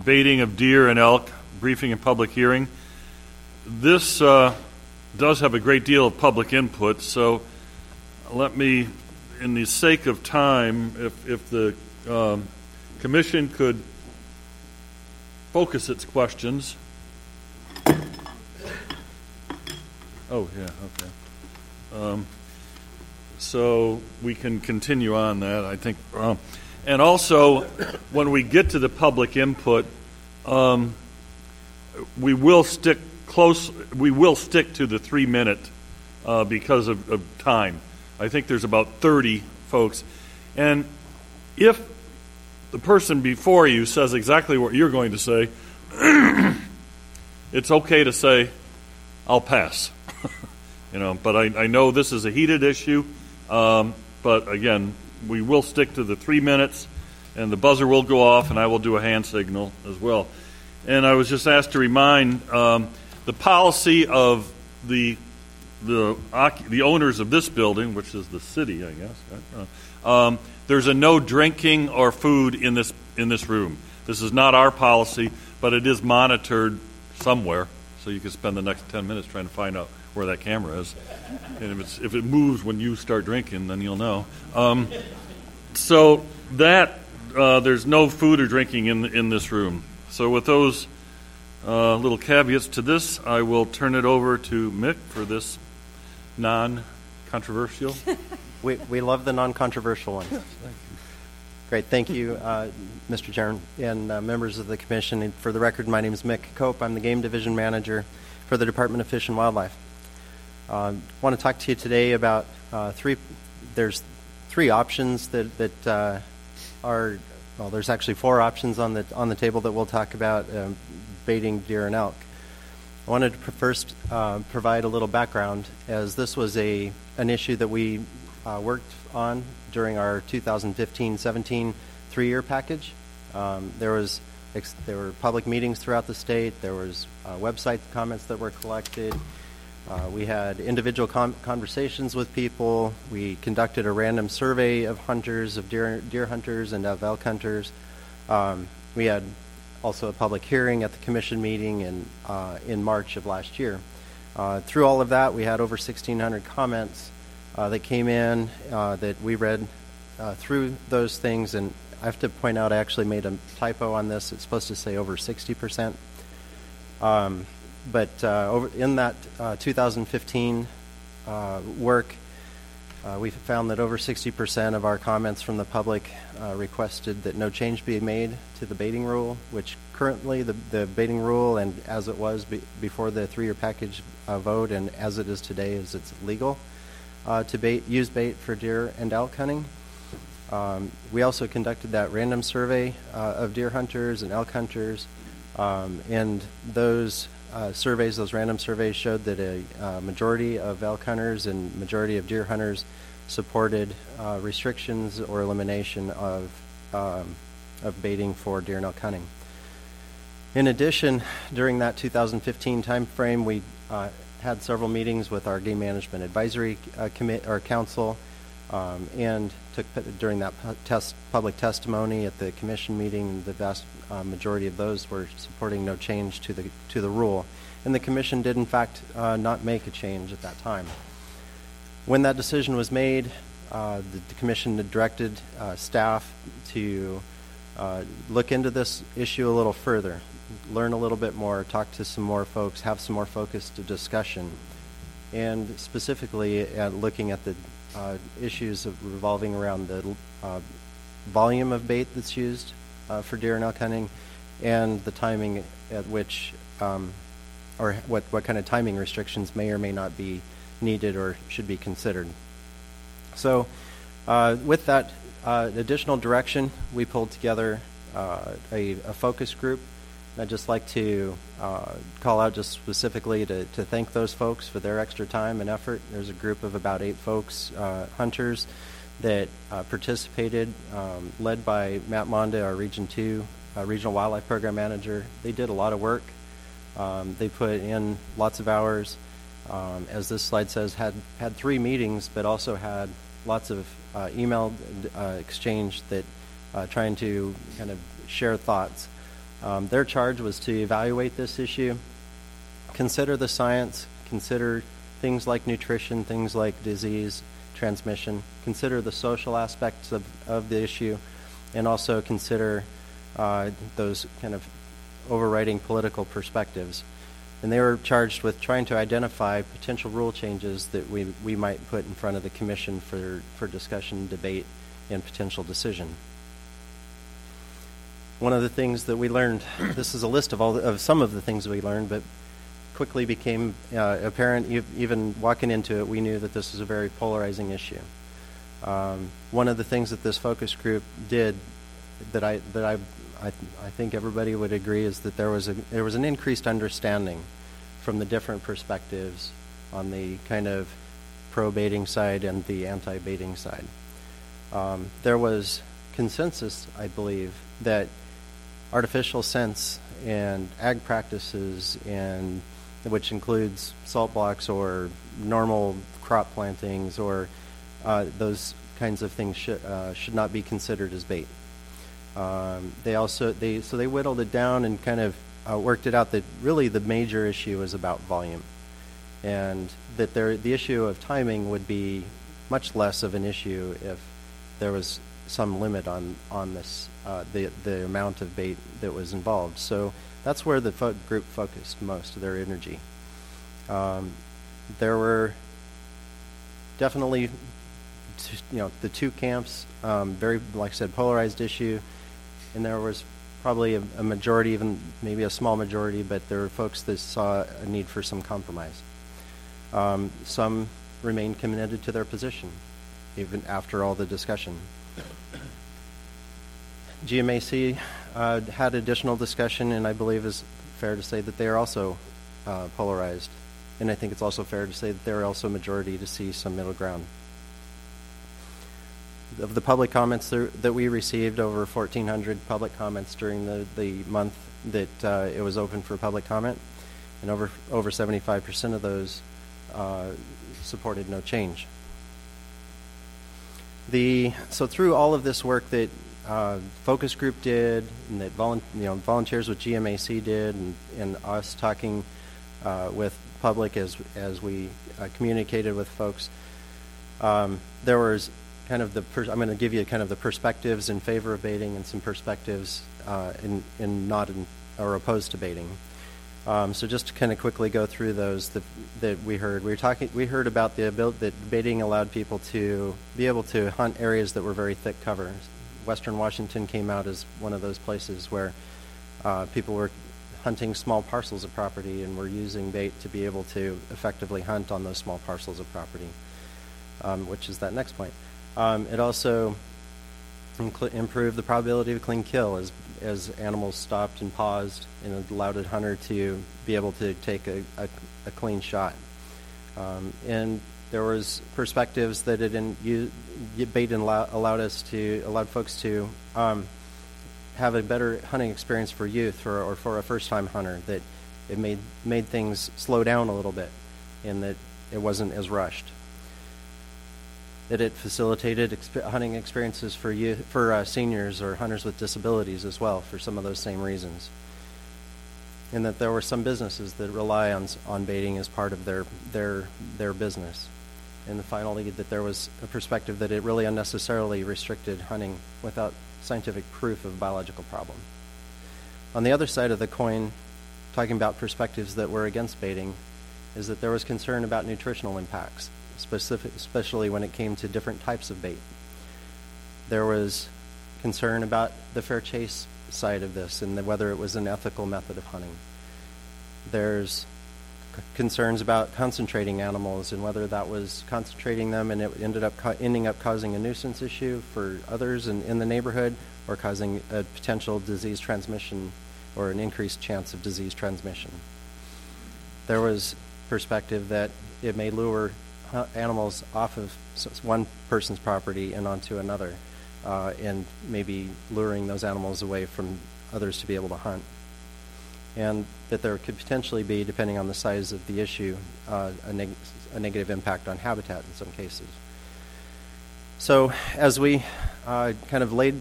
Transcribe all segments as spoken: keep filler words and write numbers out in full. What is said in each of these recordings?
baiting of deer and elk, briefing and public hearing. This uh, does have a great deal of public input, so let me, in the sake of time, if, if the um, commission could focus its questions. Oh, yeah, okay. Um, so we can continue on that, I think. Um, and also, when we get to the public input, um, we will stick close. We will stick to the three minute uh, because of, of time. I think there's about thirty folks, and if the person before you says exactly what you're going to say, it's okay to say, "I'll pass." You know, but I, I know this is a heated issue. Um, but again, we will stick to the three minutes, and the buzzer will go off, and I will do a hand signal as well. And I was just asked to remind um, the policy of the the the owners of this building, which is the city, I guess. Right? Uh, um, there's a no drinking or food in this in this room. This is not our policy, but it is monitored somewhere, so you can spend the next ten minutes trying to find out where that camera is. And if, it's, if it moves when you start drinking, then you'll know. Um, so that, uh, there's no food or drinking in in this room. So with those uh, little caveats to this, I will turn it over to Mick for this non-controversial. we, we love the non-controversial ones. Thank you. Great, thank you, uh, Mister Chairman and uh, members of the commission. And for the record, my name is Mick Cope. I'm the Game Division Manager for the Department of Fish and Wildlife. I uh, want to talk to you today about uh, three, there's three options that, that uh, are, well, there's actually four options on the on the table that we'll talk about, um, baiting deer and elk. I wanted to first uh, provide a little background, as this was a an issue that we uh, worked on during our two thousand fifteen seventeen three-year package. Um, there was ex- there were public meetings throughout the state. There was uh, website comments that were collected. Uh, we had individual com- conversations with people. We conducted a random survey of hunters, of deer deer hunters and of elk hunters. Um, we had also a public hearing at the commission meeting in uh, in March of last year. Uh, through all of that, we had over sixteen hundred comments uh, that came in uh, that we read uh, through those things. And I have to point out, I actually made a typo on this. It's supposed to say over sixty percent. Um, But uh, over in that uh, two thousand fifteen uh, work, uh, we found that over sixty percent of our comments from the public uh, requested that no change be made to the baiting rule, which currently the, the baiting rule, and as it was be, before the three-year package uh, vote, and as it is today, is it's legal uh, to bait, use bait for deer and elk hunting. Um, we also conducted that random survey uh, of deer hunters and elk hunters, um, and those Uh, surveys, those random surveys showed that a uh, majority of elk hunters and majority of deer hunters supported uh, restrictions or elimination of um, of baiting for deer and elk hunting. In addition, during that two thousand fifteen time frame, we uh, had several meetings with our Game Management Advisory uh, Commit or Council, um, and took during that test public testimony at the commission meeting. The vast uh, majority of those were supporting no change to the to the rule, and the commission did in fact uh, not make a change at that time. When that decision was made, uh, the, the commission had directed uh, staff to uh, look into this issue a little further, learn a little bit more, talk to some more folks, have some more focused discussion, and specifically at looking at the Uh, issues of revolving around the uh, volume of bait that's used uh, for deer and elk hunting, and the timing at which, um, or what, what kind of timing restrictions may or may not be needed or should be considered. So uh, with that uh, additional direction, we pulled together uh, a, a focus group. I'd just like to uh, call out just specifically to, to thank those folks for their extra time and effort. There's a group of about eight folks, uh, hunters, that uh, participated, um, led by Matt Monda, our Region two uh, Regional Wildlife Program Manager. They did a lot of work. Um, they put in lots of hours. Um, as this slide says, had, had three meetings, but also had lots of uh, email uh, exchange that uh, trying to kind of share thoughts. Um, their charge was to evaluate this issue, consider the science, consider things like nutrition, things like disease transmission, consider the social aspects of, of the issue, and also consider uh, those kind of overriding political perspectives. And they were charged with trying to identify potential rule changes that we, we might put in front of the commission for, for discussion, debate, and potential decision. One of the things that we learned, this is a list of all the, of some of the things we learned, but quickly became uh, apparent, even walking into it, we knew that this was a very polarizing issue. Um, one of the things that this focus group did that I that I I, I think everybody would agree is that there was a there was an increased understanding from the different perspectives on the kind of pro-baiting side and the anti-baiting side. Um, there was consensus, I believe, that artificial scents and ag practices, and which includes salt blocks or normal crop plantings or uh, those kinds of things should uh, should not be considered as bait. Um, they also they so they whittled it down and kind of uh, worked it out that really the major issue was about volume, and that there the issue of timing would be much less of an issue if there was some limit on on this uh, the the amount of bait that was involved. So that's where the fo- group focused most of their energy. Um, there were definitely, t- you know, the two camps, um, very, like I said, polarized issue, and there was probably a, a majority, even maybe a small majority, but there were folks that saw a need for some compromise. Um, some remained committed to their position, even after all the discussion. G M A C uh, had additional discussion, and I believe it's fair to say that they are also uh, polarized. And I think it's also fair to say that they're also a majority to see some middle ground. Of the public comments there, that we received, over fourteen hundred public comments during the, the month that uh, it was open for public comment, and over over seventy-five percent of those uh, supported no change. The so through all of this work that uh, focus group did, and that volu- you know volunteers with G M A C did, and, and us talking uh, with public as as we uh, communicated with folks, um, there was kind of the per- I'm going to give you kind of the perspectives in favor of baiting and some perspectives uh, in in not in, or opposed to baiting. Um, so just to kind of quickly go through those that, that we heard. We were talking. We heard about the ability that baiting allowed people to be able to hunt areas that were very thick cover. Western Washington came out as one of those places where uh, people were hunting small parcels of property and were using bait to be able to effectively hunt on those small parcels of property, um, which is that next point. Um, it also incl- improved the probability of a clean kill as as animals stopped and paused, and it allowed a hunter to be able to take a, a, a clean shot. Um, and there was perspectives that it in, you, bait allow, allowed us to allowed folks to um, have a better hunting experience for youth for, or for a first-time hunter. That it made made things slow down a little bit, and that it wasn't as rushed. That it facilitated exp- hunting experiences for you, for uh, seniors or hunters with disabilities as well, for some of those same reasons. And that there were some businesses that rely on on baiting as part of their their their business. And finally, that there was a perspective that it really unnecessarily restricted hunting without scientific proof of a biological problem. On the other side of the coin, talking about perspectives that were against baiting, is that there was concern about nutritional impacts, specific, especially when it came to different types of bait. There was concern about the fair chase side of this and the, whether it was an ethical method of hunting. There's c- concerns about concentrating animals and whether that was concentrating them and it ended up ca- ending up causing a nuisance issue for others in, in the neighborhood, or causing a potential disease transmission or an increased chance of disease transmission. There was perspective that it may lure animals off of one person's property and onto another, uh, and maybe luring those animals away from others to be able to hunt. And that there could potentially be, depending on the size of the issue, uh, a, neg- a negative impact on habitat in some cases. So as we uh, kind of laid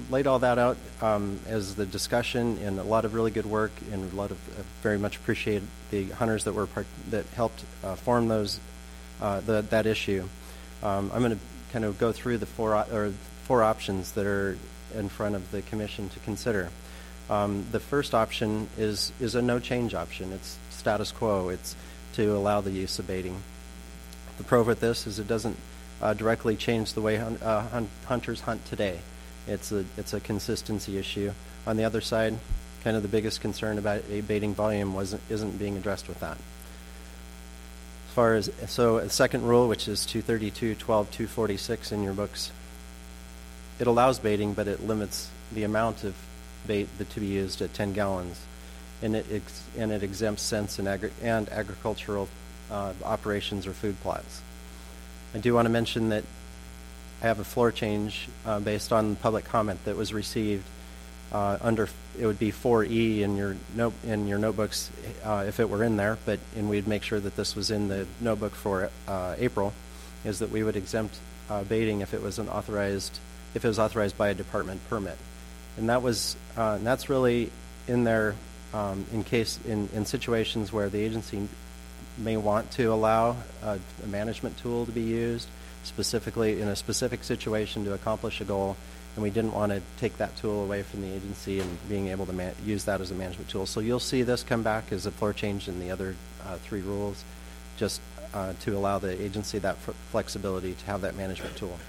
laid all that out um, as the discussion, and a lot of really good work, and a lot of uh, very much appreciate the hunters that were part, that helped uh, form those uh, the, that issue. Um, I'm going to kind of go through the four or four options that are in front of the commission to consider. Um, the first option is is a no change option. It's status quo. It's to allow the use of baiting. The pro with this is it doesn't uh, directly change the way hun- uh, hun- hunters hunt today. It's a it's a consistency issue. On the other side, kind of the biggest concern about a baiting volume wasn't isn't being addressed with that. As far as so, a second rule, which is two thirty-two twelve two forty-six in your books, it allows baiting, but it limits the amount of bait that to be used at ten gallons, and it ex- and it exempts scents and, agri- and agricultural uh, operations or food plots. I do want to mention that I have a floor change uh, based on public comment that was received uh, under it would be four E in your note in your notebooks uh, if it were in there, but and we'd make sure that this was in the notebook for uh, April, is that we would exempt uh, baiting if it was an authorized if it was authorized by a department permit. And that was, uh, and that's really in there um, in case, in, in situations where the agency may want to allow a, a management tool to be used, specifically in a specific situation to accomplish a goal, and we didn't want to take that tool away from the agency and being able to man- use that as a management tool. So you'll see this come back as a floor change in the other uh, three rules, just uh, to allow the agency that f- flexibility to have that management tool.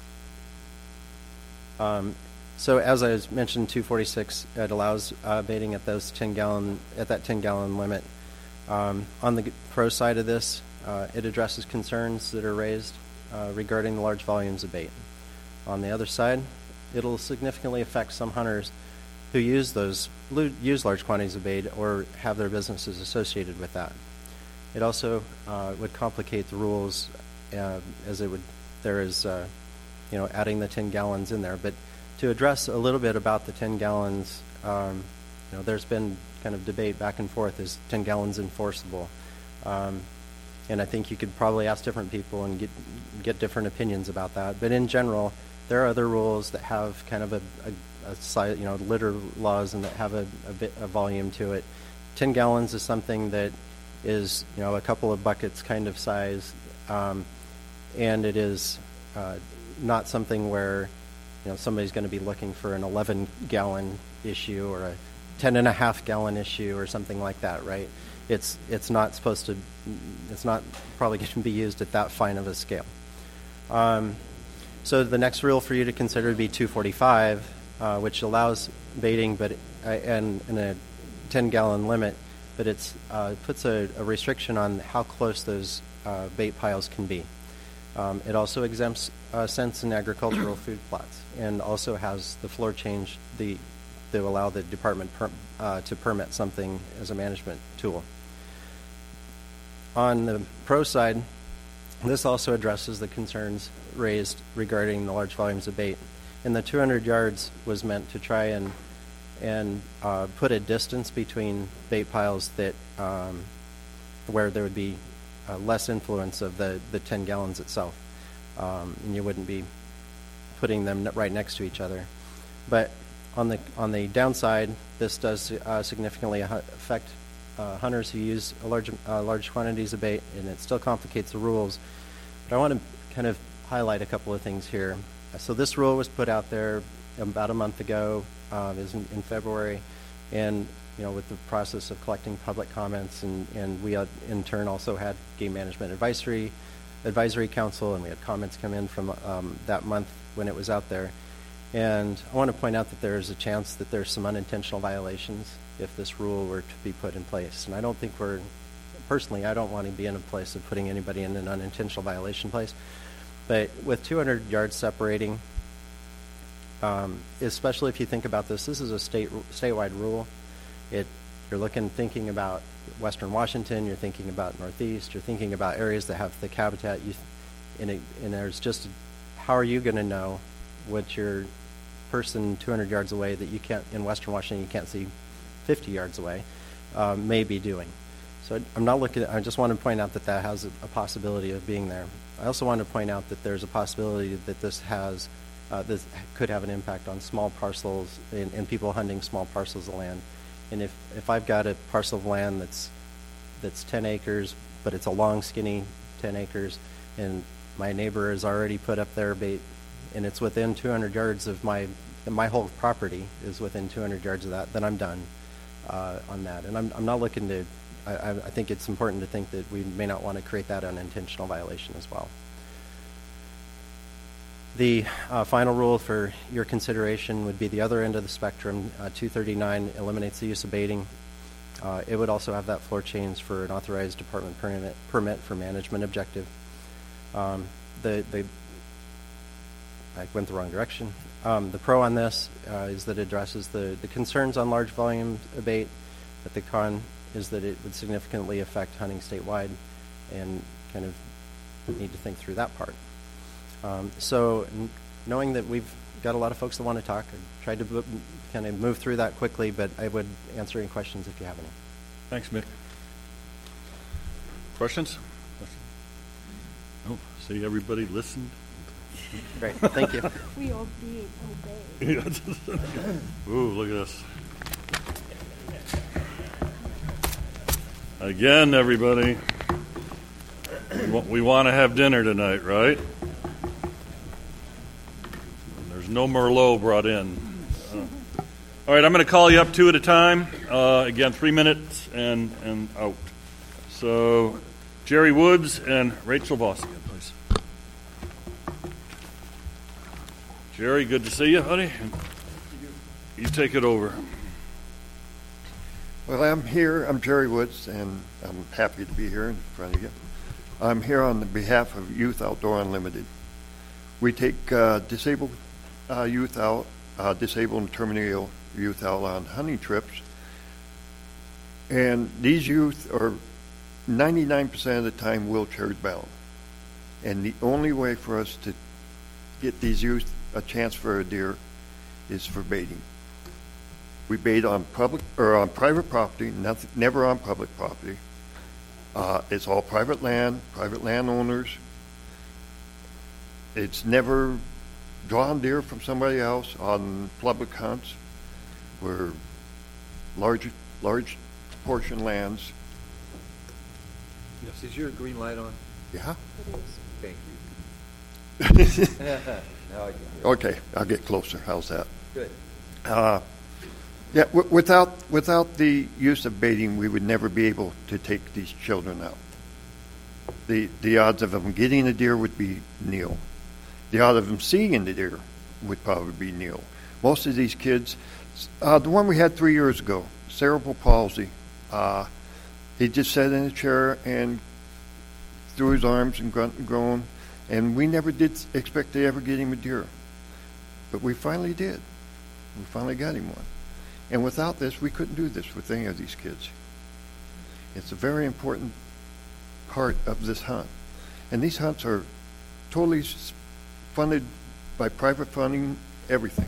Um, So as I mentioned, two forty-six, it allows uh, baiting at those ten gallon at that ten gallon limit. Um, on the pro side of this, uh, it addresses concerns that are raised uh, regarding the large volumes of bait. On the other side, it'll significantly affect some hunters who use those use large quantities of bait or have their businesses associated with that. It also uh, would complicate the rules, uh, as it would there is uh, you know adding the ten gallons in there, but to address a little bit about the ten gallons, um, you know, there's been kind of debate back and forth. Is ten gallons enforceable? Um, and I think you could probably ask different people and get get different opinions about that. But in general, there are other rules that have kind of a, a, a size, you know, litter laws and that have a, a bit of volume to it. ten gallons is something that is, you know, a couple of buckets kind of size, um, and it is uh, not something where you know, somebody's going to be looking for an eleven gallon issue or a ten and a half gallon issue or something like that, right? It's it's not supposed to, it's not probably going to be used at that fine of a scale. Um, so the next rule for you to consider would be two forty-five, uh, which allows baiting, but uh, and, and a ten gallon limit, but it's uh, puts a, a restriction on how close those uh, bait piles can be. Um, it also exempts uh, scents and agricultural food plots, and also has the floor change the to allow the department per, uh, to permit something as a management tool. On the pro side, this also addresses the concerns raised regarding the large volumes of bait. And the two hundred yards was meant to try and and uh, put a distance between bait piles that um, where there would be Uh, less influence of the, the ten gallons itself, um, and you wouldn't be putting them right next to each other. But on the on the downside, this does uh, significantly affect uh, hunters who use a large uh, large quantities of bait, and it still complicates the rules. But I want to kind of highlight a couple of things here. So this rule was put out there about a month ago. Uh, it was in, in February, and you know, with the process of collecting public comments, and, and we had, in turn also had Game Management Advisory Advisory Council, and we had comments come in from um, that month when it was out there. And I want to point out that there is a chance that there's some unintentional violations if this rule were to be put in place. And I don't think we're, personally, I don't want to be in a place of putting anybody in an unintentional violation place. But with two hundred yards separating, um, especially if you think about this, this is a state statewide rule. It, you're looking, thinking about Western Washington, you're thinking about Northeast, you're thinking about areas that have thick habitat, you, and, it, and there's just, how are you going to know what your person two hundred yards away that you can't, in Western Washington, you can't see fifty yards away, um, may be doing? So I'm not looking, I just want to point out that that has a, a possibility of being there. I also want to point out that there's a possibility that this has uh, this could have an impact on small parcels and, and people hunting small parcels of land. And if, if I've got a parcel of land that's that's ten acres, but it's a long, skinny ten acres, and my neighbor has already put up their bait, and it's within two hundred yards of my my whole property is within two hundred yards of that, then I'm done uh, on that. And I'm I'm not looking to. I, I think it's important to think that we may not want to create that unintentional violation as well. The uh, final rule for your consideration would be the other end of the spectrum. Uh, two thirty-nine eliminates the use of baiting. Uh, it would also have that floor change for an authorized department permit, permit for management objective. Um, the, the I went the wrong direction. Um, the pro on this uh, is that it addresses the, the concerns on large volume of bait, but the con is that it would significantly affect hunting statewide, and kind of need to think through that part. Um, so n- knowing that we've got a lot of folks that want to talk, I tried to b- kind of move through that quickly, but I would answer any questions if you have any. Thanks, Mick. Questions? Oh, see, everybody listened. Great, thank you. We all did obey. Ooh, look at this. Again, everybody, we want, we want to have dinner tonight, right? There's no Merlot brought in. Uh, all right, I'm going to call you up two at a time. Uh, again, three minutes and, and out. So, Jerry Woods and Rachel Voss again, please. Jerry, good to see you, buddy. You take it over. Well, I'm here. I'm Jerry Woods, and I'm happy to be here in front of you. I'm here on the behalf of Youth Outdoor Unlimited. We take uh, disabled uh, youth out, uh, disabled and terminally ill youth out on hunting trips, and these youth are ninety-nine percent of the time wheelchair bound. And the only way for us to get these youth a chance for a deer is for baiting. We bait on public or on private property, nothing, never on public property. Uh, it's all private land, private landowners. It's never drawn deer from somebody else on public hunts. We're large, large portion lands. Yes. Is your green light on? Yeah. It is. Thank you. Now I can hear. Okay, I'll get closer. How's that? Good. Uh, yeah, w- without without the use of baiting, we would never be able to take these children out. The the odds of them getting a deer would be nil. The odds of them seeing the deer would probably be nil. Most of these kids, uh, the one we had three years ago, cerebral palsy, uh, he just sat in a chair and threw his arms and grunt and groan, and we never did expect to ever get him a deer. But we finally did. We finally got him one. And without this, we couldn't do this with any of these kids. It's a very important part of this hunt. And these hunts are totally funded by private funding, everything.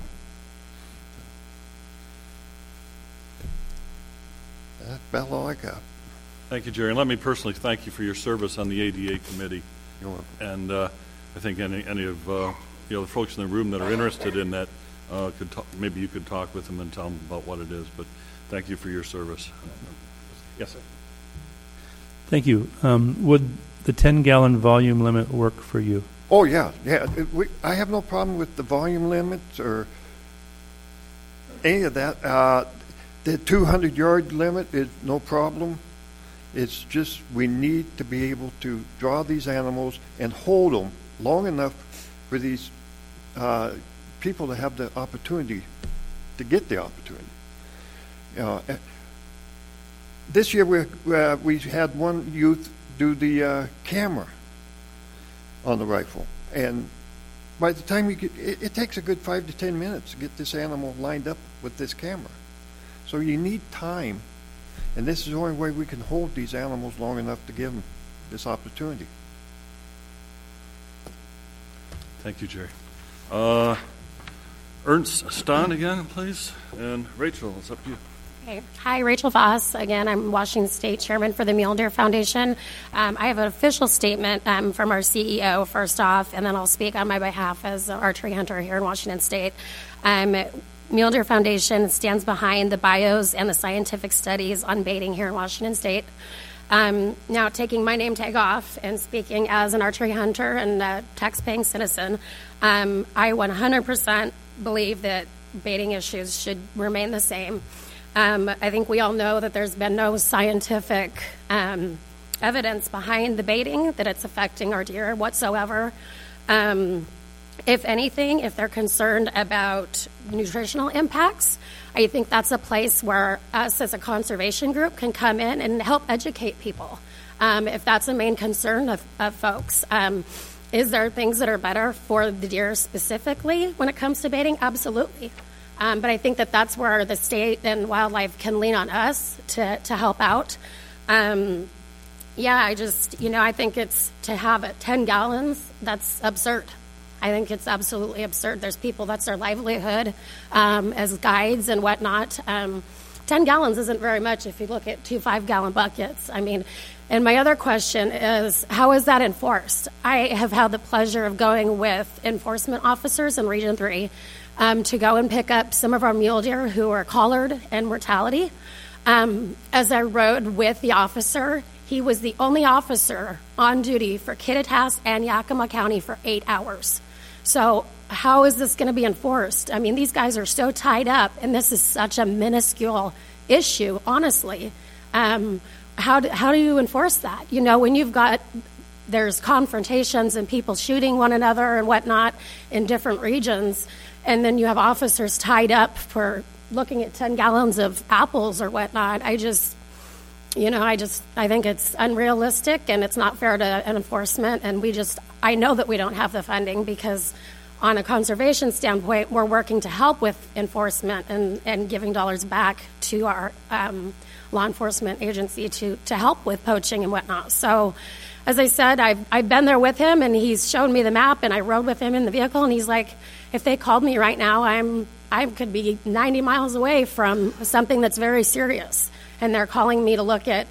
That's about all I got. Thank you, Jerry. And let me personally thank you for your service on the A D A committee. You're welcome. And uh, I think any any of uh, you know the folks in the room that are interested in that uh, could talk, maybe you could talk with them and tell them about what it is. But thank you for your service. Yes, sir. Thank you. Um, would the ten-gallon volume limit work for you? Oh, yeah. yeah. It, we, I have no problem with the volume limits or any of that. Uh, the two hundred yard limit is no problem. It's just we need to be able to draw these animals and hold them long enough for these uh, people to have the opportunity to get the opportunity. Uh, this year we uh, we had one youth do the uh, camera on the rifle, and by the time you get, it, it takes a good five to ten minutes to get this animal lined up with this camera. So you need time. And this is the only way we can hold these animals long enough to give them this opportunity. Thank you, Jerry. Uh, Ernst Stahn again, please. And Rachel, it's up to you. Okay. Hi, Rachel Voss. Again, I'm Washington State Chairman for the Mule Deer Foundation. Um, I have an official statement um, from our C E O, first off, and then I'll speak on my behalf as an archery hunter here in Washington State. Um, Mule Deer Foundation stands behind the bios and the scientific studies on baiting here in Washington State. Um, now, taking my name tag off and speaking as an archery hunter and a tax-paying citizen, um, I one hundred percent believe that baiting issues should remain the same. Um, I think we all know that there's been no scientific um, evidence behind the baiting, that it's affecting our deer whatsoever. Um, if anything, if they're concerned about nutritional impacts, I think that's a place where us as a conservation group can come in and help educate people. Um, if that's a main concern of, of folks. Um, is there things that are better for the deer specifically when it comes to baiting? Absolutely. Um, but I think that that's where the state and wildlife can lean on us to, to help out. Um, yeah, I just, you know, I think it's to have it ten gallons, that's absurd. I think it's absolutely absurd. There's people, that's their livelihood um, as guides and whatnot. Um, ten gallons isn't very much if you look at two five-gallon buckets. I mean, and my other question is, how is that enforced? I have had the pleasure of going with enforcement officers in Region three um, to go and pick up some of our mule deer who are collared and mortality. Um, as I rode with the officer, he was the only officer on duty for Kittitas and Yakima County for eight hours. So how is this going to be enforced? I mean, these guys are so tied up, and this is such a minuscule issue, honestly. Um, how do, how do you enforce that? You know, when you've got, there's confrontations and people shooting one another and whatnot in different regions, and then you have officers tied up for looking at ten gallons of apples or whatnot. I just, you know, I just, I think it's unrealistic and it's not fair to an enforcement. And we just, I know that we don't have the funding because on a conservation standpoint, we're working to help with enforcement and, and giving dollars back to our um, law enforcement agency to, to help with poaching and whatnot. So as I said, I've, I've been there with him and he's shown me the map and I rode with him in the vehicle and he's like, if they called me right now, I'm, I could be ninety miles away from something that's very serious. And they're calling me to look at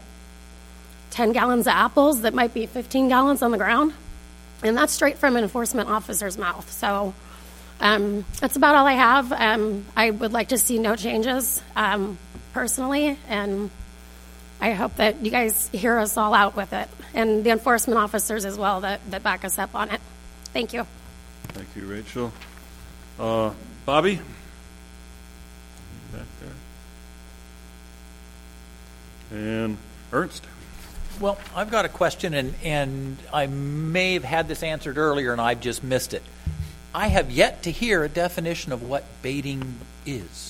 ten gallons of apples that might be fifteen gallons on the ground. And that's straight from an enforcement officer's mouth. So um, that's about all I have. Um, I would like to see no changes um, personally. And I hope that you guys hear us all out with it. And the enforcement officers as well that, that back us up on it. Thank you. Thank you, Rachel. Uh, Bobby? Back there. And Ernst. Well, I've got a question, and, and I may have had this answered earlier, and I've just missed it. I have yet to hear a definition of what baiting is.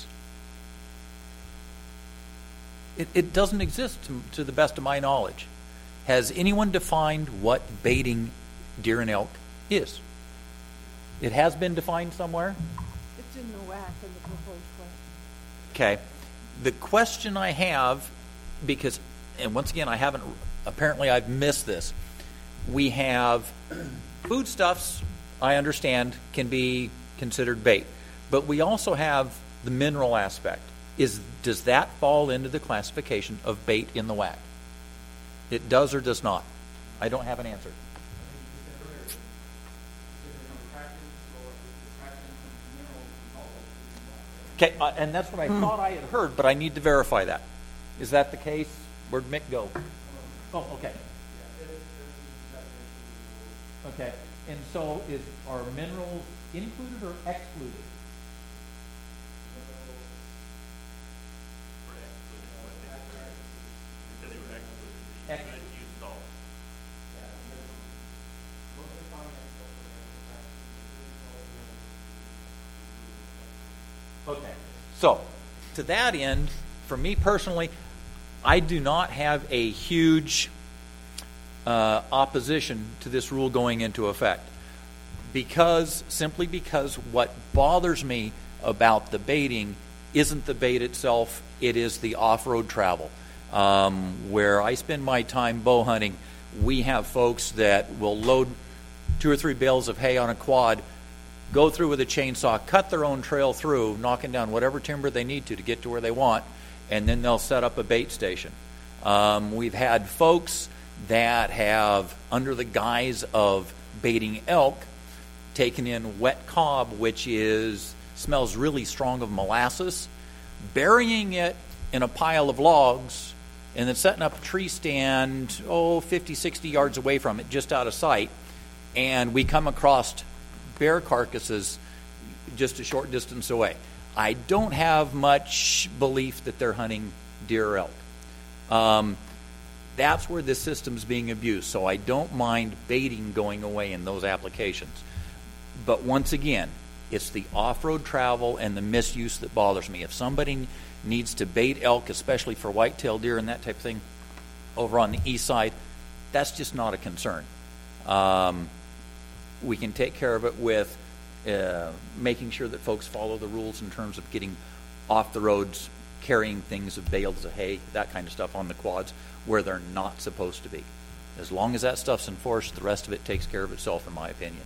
It, it doesn't exist, to, to the best of my knowledge. Has anyone defined what baiting deer and elk is? It has been defined somewhere? It's in the W A C in the proposed W A C. Okay. The question I have, because, and once again, I haven't, apparently I've missed this. We have foodstuffs, I understand, can be considered bait. But we also have the mineral aspect. Is Does that fall into the classification of bait in the W A C? It does or does not? I don't have an answer. Okay, uh, and that's what I hmm. thought I had heard, but I need to verify that. Is that the case? Where'd Mick go? Oh, okay. Okay, and so is are minerals included or excluded? Excluded. Okay. So, to that end, for me personally, I do not have a huge uh, opposition to this rule going into effect. Because, simply because what bothers me about the baiting isn't the bait itself, it is the off-road travel. Um, where I spend my time bow hunting, we have folks that will load two or three bales of hay on a quad, go through with a chainsaw, cut their own trail through, knocking down whatever timber they need to to get to where they want, and then they'll set up a bait station. Um, we've had folks that have, under the guise of baiting elk, taken in wet cob, which is smells really strong of molasses, burying it in a pile of logs, and then setting up a tree stand, oh, fifty, sixty yards away from it, just out of sight, and we come across bear carcasses just a short distance away. I don't have much belief that they're hunting deer or elk. Um, that's where this system's being abused, so I don't mind baiting going away in those applications. But once again, it's the off-road travel and the misuse that bothers me. If somebody needs to bait elk, especially for white-tailed deer and that type of thing, over on the east side, that's just not a concern. Um, we can take care of it with uh, making sure that folks follow the rules in terms of getting off the roads, carrying things of bales of hay, that kind of stuff on the quads where they're not supposed to be. As long as that stuff's enforced, the rest of it takes care of itself, in my opinion.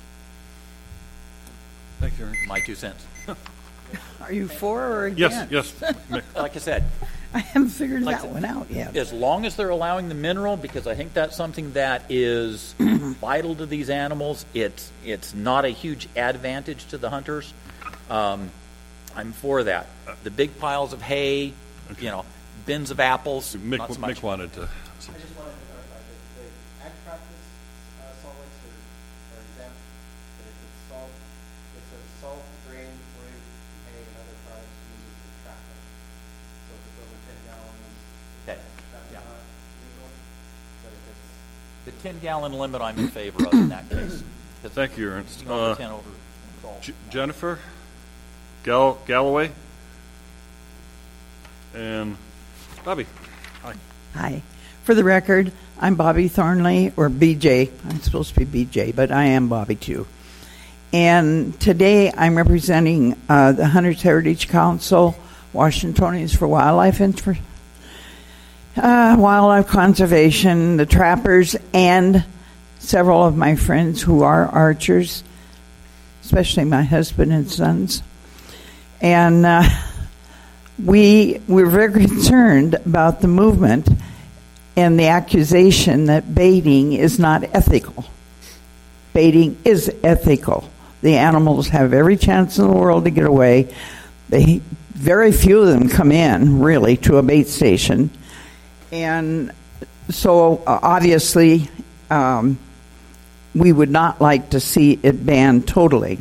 Thank you, Aaron. My two cents. Are you for or Yes, against? yes. Like I said, I haven't figured Like that I- one out yet. as long as they're allowing the mineral, because I think that's something that is vital to these animals, it's it's not a huge advantage to the hunters. Um, I'm for that. The big piles of hay, you know, bins of apples, Mick, not so much. Mick wanted to. I just wanted to clarify that the ag practice uh, solids are, are exempt, but if it's salt, it's a salt, grain, fruit, hay, and other products used for traffic. So if it's over ten gallons, Okay. that's Yeah. not legal. But if it's The ten gallon limit I'm in favor of in that case. Thank you, Ernst. You go over Uh, ten over. it's all- J- Jennifer Gal- Galloway and Bobby. Hi. Hi. For the record, I'm Bobby Thornley, or B J. I'm supposed to be B J, but I am Bobby too. And today I'm representing uh, the Hunters Heritage Council, Washingtonians for Wildlife Inter- uh, Wildlife Conservation, the trappers, and several of my friends who are archers, especially my husband and sons. And uh, we we're very concerned about the movement and the accusation that baiting is not ethical. Baiting is ethical. The animals have every chance in the world to get away. They very few of them come in, really, to a bait station. And so, uh, obviously, um, we would not like to see it banned totally.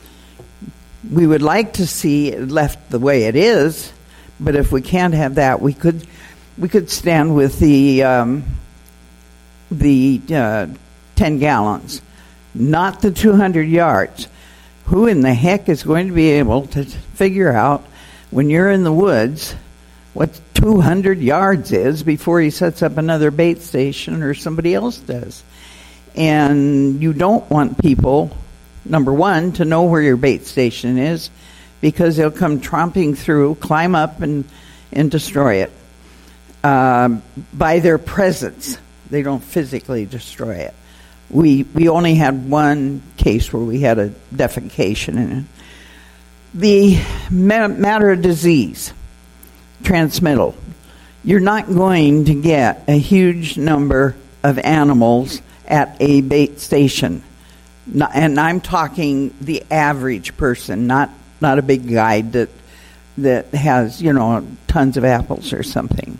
We would like to see it left the way it is, but if we can't have that, we could we could stand with the um, the uh, ten gallons, not the two hundred yards. Who in the heck is going to be able to figure out when you're in the woods what two hundred yards is before he sets up another bait station or somebody else does? And you don't want people, number one, to know where your bait station is, because they'll come tromping through, climb up, and, and destroy it. Um, by their presence, they don't physically destroy it. We we only had one case where we had a defecation in it. The ma- matter of disease, transmittal. You're not going to get a huge number of animals at a bait station. Not, and I'm talking the average person, not not a big guide that that has, you know, tons of apples or something.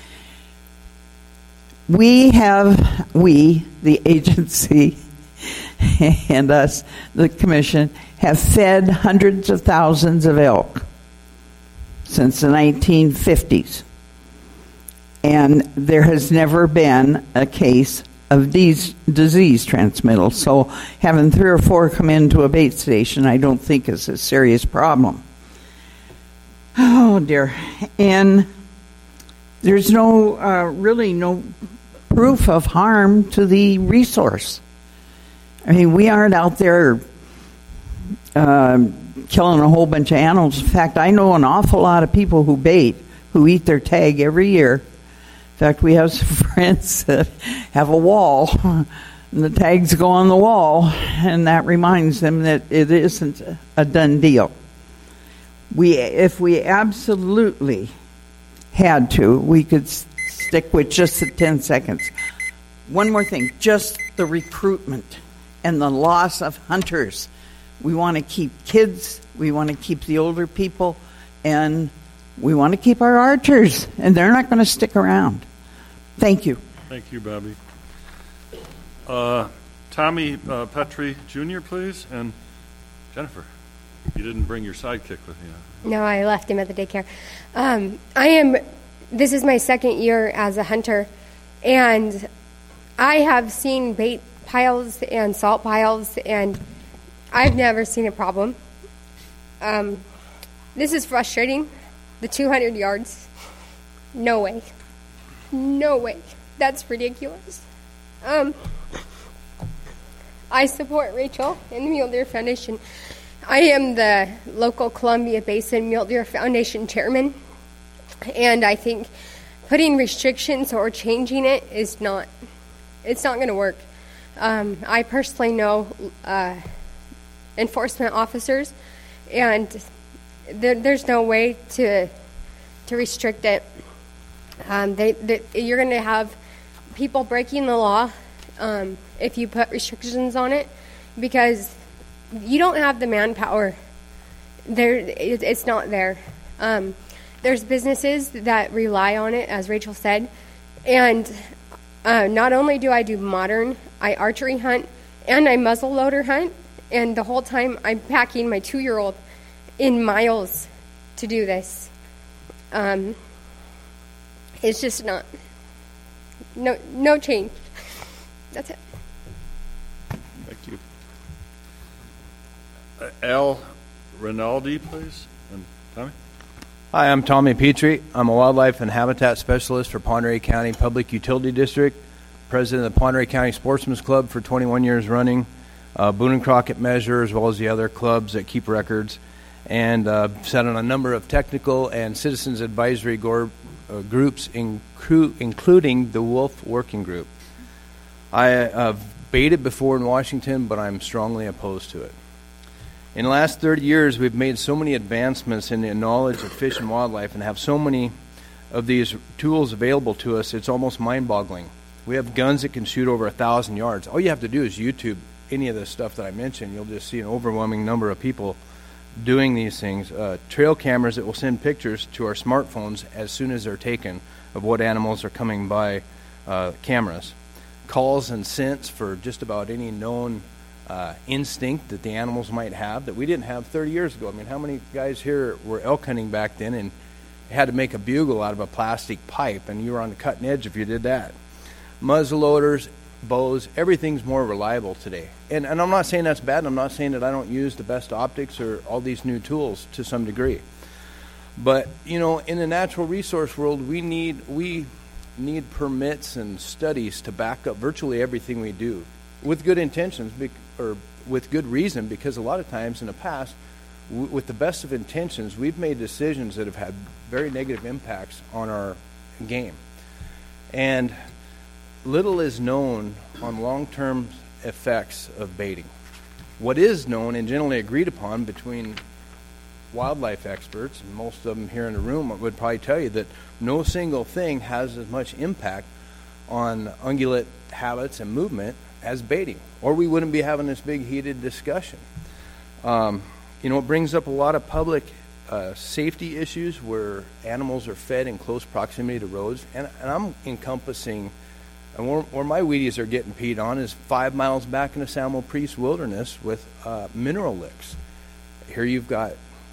We have, we, the agency, and us, the commission, have fed hundreds of thousands of elk since the nineteen fifties. And there has never been a case of these disease transmittal. So having three or four come into a bait station, I don't think is a serious problem. Oh, dear. And there's no, uh, really no proof of harm to the resource. I mean, we aren't out there uh, killing a whole bunch of animals. In fact, I know an awful lot of people who bait, who eat their tag every year. In fact, we have some friends that have a wall, and the tags go on the wall, and that reminds them that it isn't a done deal. We, if we absolutely had to, we could s- stick with just the ten seconds. One more thing, just the recruitment and the loss of hunters. We want to keep kids, we want to keep the older people, and we want to keep our archers, and they're not going to stick around. Thank you. Thank you, Bobby. Uh, Tommy uh, Petrie Junior, please, and Jennifer. You didn't bring your sidekick with you. No, I left him at the daycare. Um, I am, this is my second year as a hunter, and I have seen bait piles and salt piles, and I've never seen a problem. Um, this is frustrating. The two hundred yards, no way. No way. That's ridiculous. Um, I support Rachel and the Mule Deer Foundation. I am the local Columbia Basin Mule Deer Foundation chairman, and I think putting restrictions or changing it is not, it's not going to work. Um, I personally know uh, enforcement officers, and there, there's no way to to restrict it. Um, they, they, you're going to have people breaking the law um, if you put restrictions on it, because you don't have the manpower. There, it, it's not there. Um, there's businesses that rely on it, as Rachel said, and uh, not only do I do modern, I archery hunt and I muzzle loader hunt, and the whole time I'm packing my two-year-old in miles to do this. Um, it's just not, no, no change. That's it. Thank you. Uh, Al Rinaldi, please, and Tommy. Hi, I'm Tommy Petrie. I'm a wildlife and habitat specialist for Pend Oreille County Public Utility District, president of the Pend Oreille County Sportsman's Club for twenty-one years running, uh, Boone and Crockett Measure, as well as the other clubs that keep records, and uh, sat on a number of technical and citizens advisory gor- uh, groups, inclu- including the Wolf Working Group. I have baited before in Washington, but I'm strongly opposed to it. In the last thirty years, we've made so many advancements in the knowledge of fish and wildlife and have so many of these tools available to us, it's almost mind-boggling. We have guns that can shoot over a thousand yards. All you have to do is YouTube any of the stuff that I mentioned. You'll just see an overwhelming number of people doing these things. Uh, trail cameras that will send pictures to our smartphones as soon as they're taken of what animals are coming by uh, cameras. Calls and scents for just about any known uh, instinct that the animals might have that we didn't have thirty years ago. I mean, how many guys here were elk hunting back then and had to make a bugle out of a plastic pipe, and you were on the cutting edge if you did that? Muzzleloaders, bows, everything's more reliable today. And, and I'm not saying that's bad, and I'm not saying that I don't use the best optics or all these new tools to some degree. But, you know, in the natural resource world, we need we need permits and studies to back up virtually everything we do with good intentions or with good reason, because a lot of times in the past, w- with the best of intentions, we've made decisions that have had very negative impacts on our game. And little is known on long-term effects of baiting. What is known and generally agreed upon between wildlife experts, and most of them here in the room would probably tell you that no single thing has as much impact on ungulate habits and movement as baiting, or we wouldn't be having this big heated discussion. Um, you know, it brings up a lot of public uh, safety issues where animals are fed in close proximity to roads, and, and I'm encompassing, and where, where my Wheaties are getting peed on is five miles back in the San Juan Priest Wilderness with uh, mineral licks. Here you've got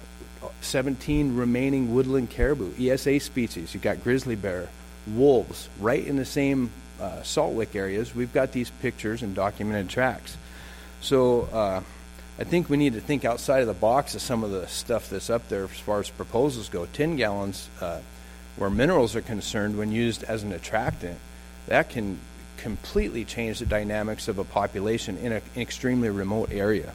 seventeen remaining woodland caribou, E S A species. You've got grizzly bear, wolves, right in the same uh, salt lick areas. We've got these pictures and documented tracks. So uh, I think we need to think outside of the box of some of the stuff that's up there as far as proposals go. ten gallons uh, where minerals are concerned when used as an attractant, that can completely change the dynamics of a population in a, an extremely remote area.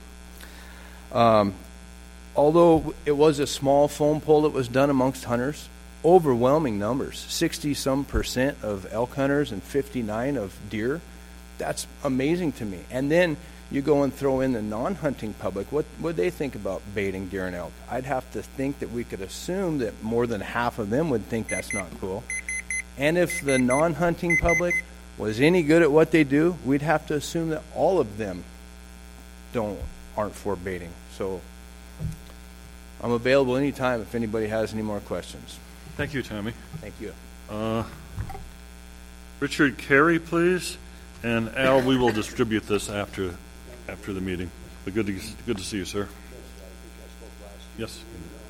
Um, Although it was a small phone poll that was done amongst hunters, overwhelming numbers, sixty-some percent of elk hunters and fifty-nine of deer. That's amazing to me. And then You go and throw in the non-hunting public, what would they think about baiting deer and elk? I'd have to think that we could assume that more than half of them would think that's not cool. And if the non-hunting public was any good at what they do, we'd have to assume that all of them don't aren't for baiting. So I'm available anytime if anybody has any more questions. Thank you, Tommy. Thank you. Uh, Richard Carey, please. And Al, we will distribute this after after the meeting. But good to good to see you, sir. Yes.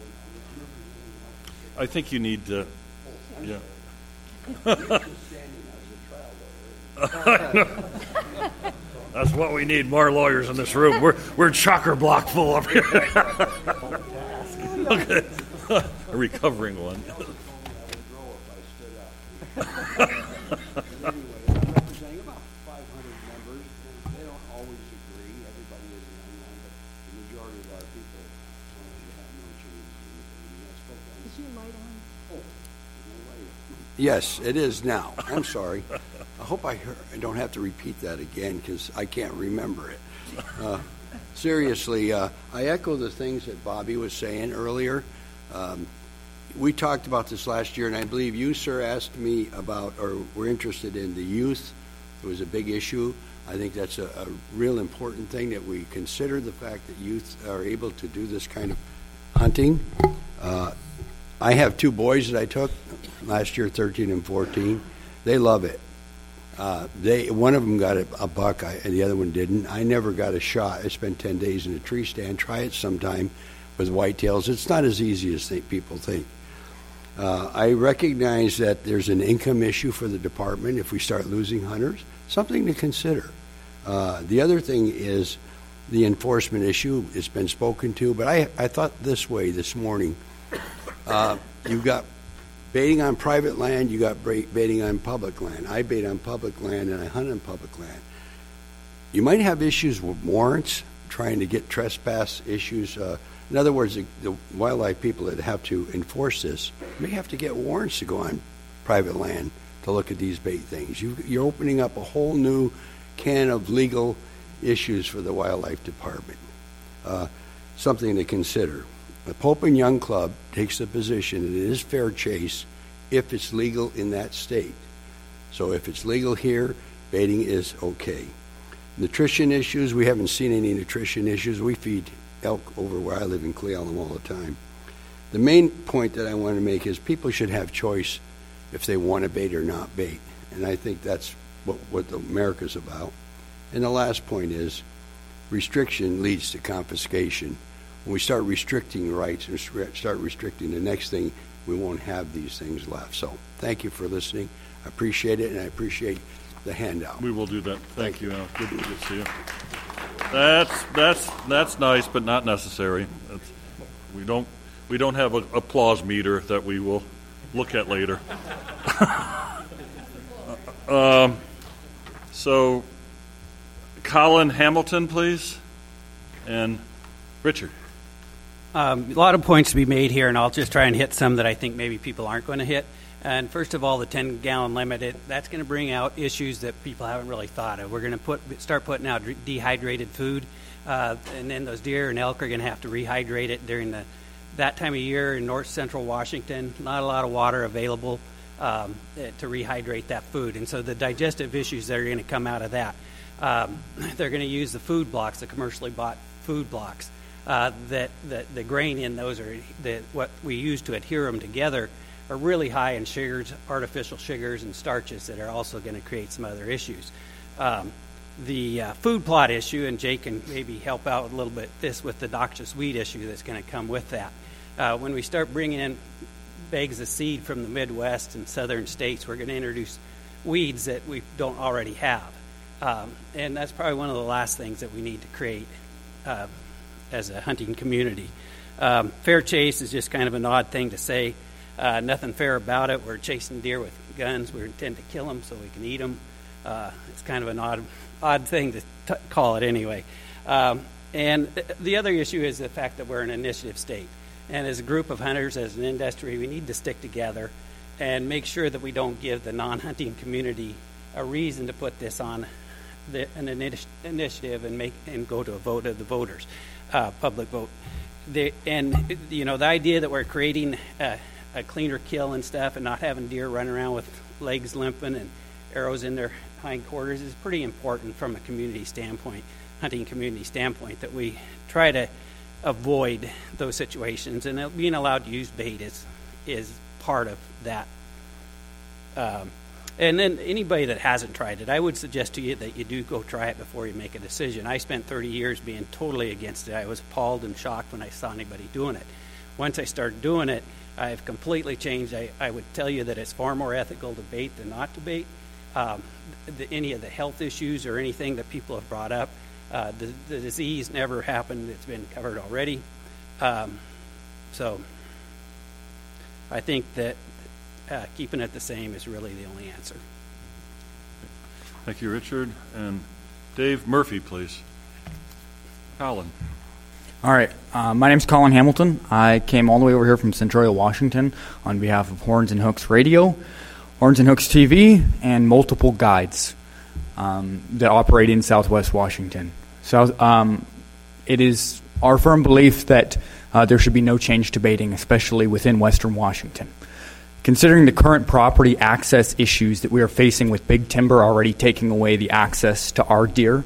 I think you need to. Yeah. That's what we need, more lawyers in this room. We're we're chocker block full of here. Okay. A recovering one. Yes, it is now. I'm sorry. I hope I, heard, I don't have to repeat that again because I can't remember it. Uh, seriously, uh, I echo the things that Bobby was saying earlier. Um, we talked about this last year, and I believe you, sir, asked me about, or were interested in the youth. It was a big issue. I think that's a, a real important thing that we consider the fact that youth are able to do this kind of hunting. Uh, I have two boys that I took last year, thirteen and fourteen. They love it. Uh, they one of them got a, a buck, I, and the other one didn't. I never got a shot. I spent ten days in a tree stand. Try it sometime with whitetails. It's not as easy as they, people think. Uh, I recognize that there's an income issue for the department if we start losing hunters. Something to consider. Uh, the other thing is the enforcement issue. It's been spoken to, but I, I thought this way this morning. Uh, you've got baiting on private land, you got baiting on public land. I bait on public land and I hunt on public land. You might have issues with warrants, trying to get trespass issues. Uh, in other words, the, the wildlife people that have to enforce this may have to get warrants to go on private land to look at these bait things. You, you're opening up a whole new can of legal issues for the wildlife department. Uh, something to consider. The Pope and Young Club takes the position that it is fair chase if it's legal in that state. So if it's legal here, baiting is okay. Nutrition issues, we haven't seen any nutrition issues. We feed elk over where I live in Cle Elum all the time. The main point that I want to make is people should have choice if they want to bait or not bait. And I think that's what, what America's about. And the last point is restriction leads to confiscation. When we start restricting rights and start restricting the next thing, we won't have these things left. So thank you for listening. I appreciate it, and I appreciate the handout. We will do that. Thank, thank you, Al. Good, good to see you. That's that's that's nice, but not necessary. That's, we don't we don't have an applause meter that we will look at later. um, so, Colin Hamilton, please, and Richard. Um, a lot of points to be made here, and I'll just try and hit some that I think maybe people aren't going to hit. And first of all, the ten-gallon limit, it, that's going to bring out issues that people haven't really thought of. We're going to put start putting out dehydrated food, uh, and then those deer and elk are going to have to rehydrate it during the that time of year in north central Washington. Not a lot of water available um, to rehydrate that food, and so the digestive issues that are going to come out of that. Um, they're going to use the food blocks, the commercially bought food blocks. Uh, that, that the grain in those are that what we use to adhere them together are really high in sugars, artificial sugars, and starches that are also going to create some other issues. Um, the uh, food plot issue, and Jake can maybe help out a little bit this with the noxious weed issue that's going to come with that. Uh, when we start bringing in bags of seed from the Midwest and southern states, we're going to introduce weeds that we don't already have. Um, and that's probably one of the last things that we need to create uh, as a hunting community. Um, fair chase is just kind of an odd thing to say. Uh, nothing fair about it. We're chasing deer with guns. We intend to kill them so we can eat them. Uh, it's kind of an odd odd thing to t- call it anyway. Um, and th- the other issue is the fact that we're an initiative state. And as a group of hunters, as an industry, we need to stick together and make sure that we don't give the non-hunting community a reason to put this on the, an initi- initiative and make and go to a vote of the voters, uh, public vote. The, and you know the idea that we're creating a, a cleaner kill and stuff, and not having deer running around with legs limping and arrows in their hindquarters is pretty important from a community standpoint, hunting community standpoint. That we try to avoid those situations, and being allowed to use bait is is part of that. Um, And then anybody that hasn't tried it, I would suggest to you that you do go try it before you make a decision. I spent thirty years being totally against it. I was appalled and shocked when I saw anybody doing it. Once I started doing it, I've completely changed. I, I would tell you that it's far more ethical to bait than not to bait. Um, the, any of the health issues or anything that people have brought up, uh, the, the disease never happened. It's been covered already. Um, so I think that Uh, keeping it the same is really the only answer. Thank you, Richard. And Dave Murphy, please. Colin. All right. Uh, my name's Colin Hamilton. I came all the way over here from Centralia, Washington on behalf of Horns and Hooks Radio, Horns and Hooks T V, and multiple guides um, that operate in Southwest Washington. So um, it is our firm belief that uh, there should be no change to baiting, especially within Western Washington. Considering the current property access issues that we are facing with big timber already taking away the access to our deer,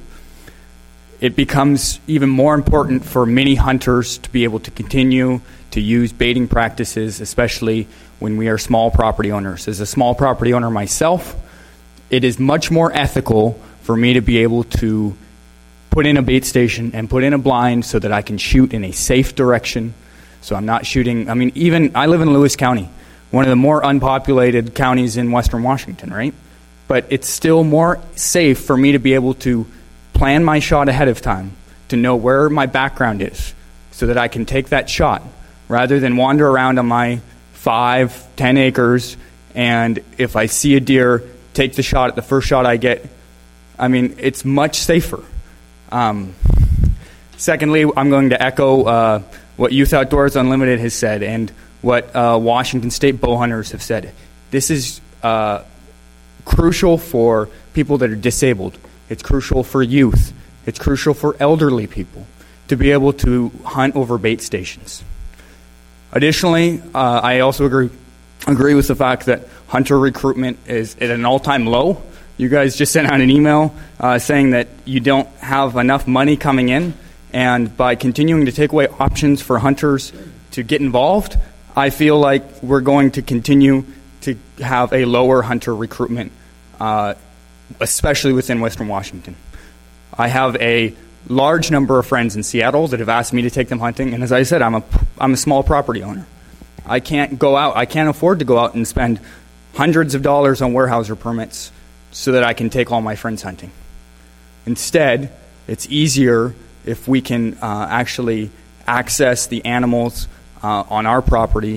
it becomes even more important for many hunters to be able to continue to use baiting practices, especially when we are small property owners. As a small property owner myself, it is much more ethical for me to be able to put in a bait station and put in a blind so that I can shoot in a safe direction. So I'm not shooting, I mean, even, I live in Lewis County, one of the more unpopulated counties in Western Washington, right? But it's still more safe for me to be able to plan my shot ahead of time, to know where my background is, so that I can take that shot, rather than wander around on my five, ten acres, and if I see a deer, take the shot at the first shot I get. I mean, it's much safer. Um, secondly, I'm going to echo uh, what Youth Outdoors Unlimited has said, and what uh, Washington State bow hunters have said. This is uh, crucial for people that are disabled. It's crucial for youth. It's crucial for elderly people to be able to hunt over bait stations. Additionally, uh, I also agree agree with the fact that hunter recruitment is at an all-time low. You guys just sent out an email uh, saying that you don't have enough money coming in, and by continuing to take away options for hunters to get involved, I feel like we're going to continue to have a lower hunter recruitment, uh, especially within Western Washington. I have a large number of friends in Seattle that have asked me to take them hunting, and as I said, I'm a, I'm a small property owner. I can't go out, I can't afford to go out and spend hundreds of dollars on Weyerhaeuser permits so that I can take all my friends hunting. Instead, it's easier if we can uh, actually access the animals Uh, on our property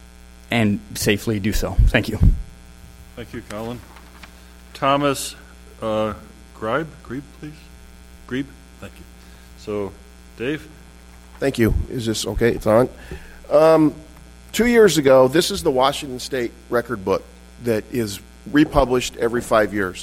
and safely do so. Thank you. Thank you, Colin. Thomas uh, Gribe, Griebe, please. Griebe, thank you. So, Dave? Thank you. Is this okay? It's on. Um, two years ago, this is the Washington State record book that is republished every five years.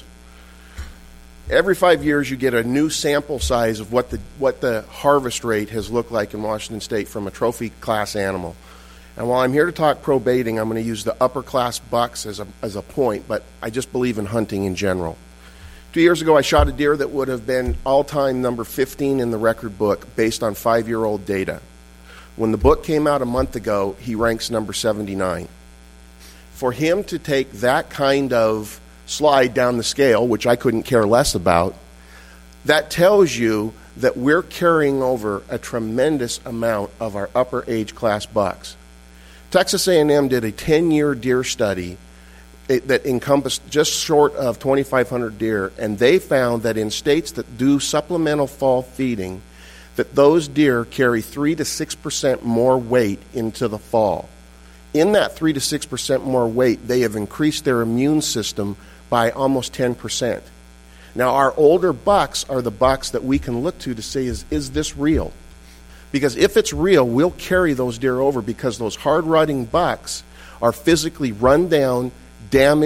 Every five years, you get a new sample size of what the what the harvest rate has looked like in Washington State from a trophy class animal. And while I'm here to talk pro baiting, I'm going to use the upper class bucks as a as a point, but I just believe in hunting in general. Two years ago, I shot a deer that would have been all-time number fifteen in the record book based on five-year-old data. When the book came out a month ago, he ranks number seventy-nine. For him to take that kind of slide down the scale, which I couldn't care less about, that tells you that we're carrying over a tremendous amount of our upper age class bucks. Texas A and M did a ten-year deer study that encompassed just short of twenty-five hundred deer, and they found that in states that do supplemental fall feeding, that those deer carry three to six percent more weight into the fall. In that three to six percent more weight, they have increased their immune system by almost ten percent. Now, our older bucks are the bucks that we can look to to say, is, is this real? Because if it's real, we'll carry those deer over, because those hard-rutting bucks are physically run down, damaged,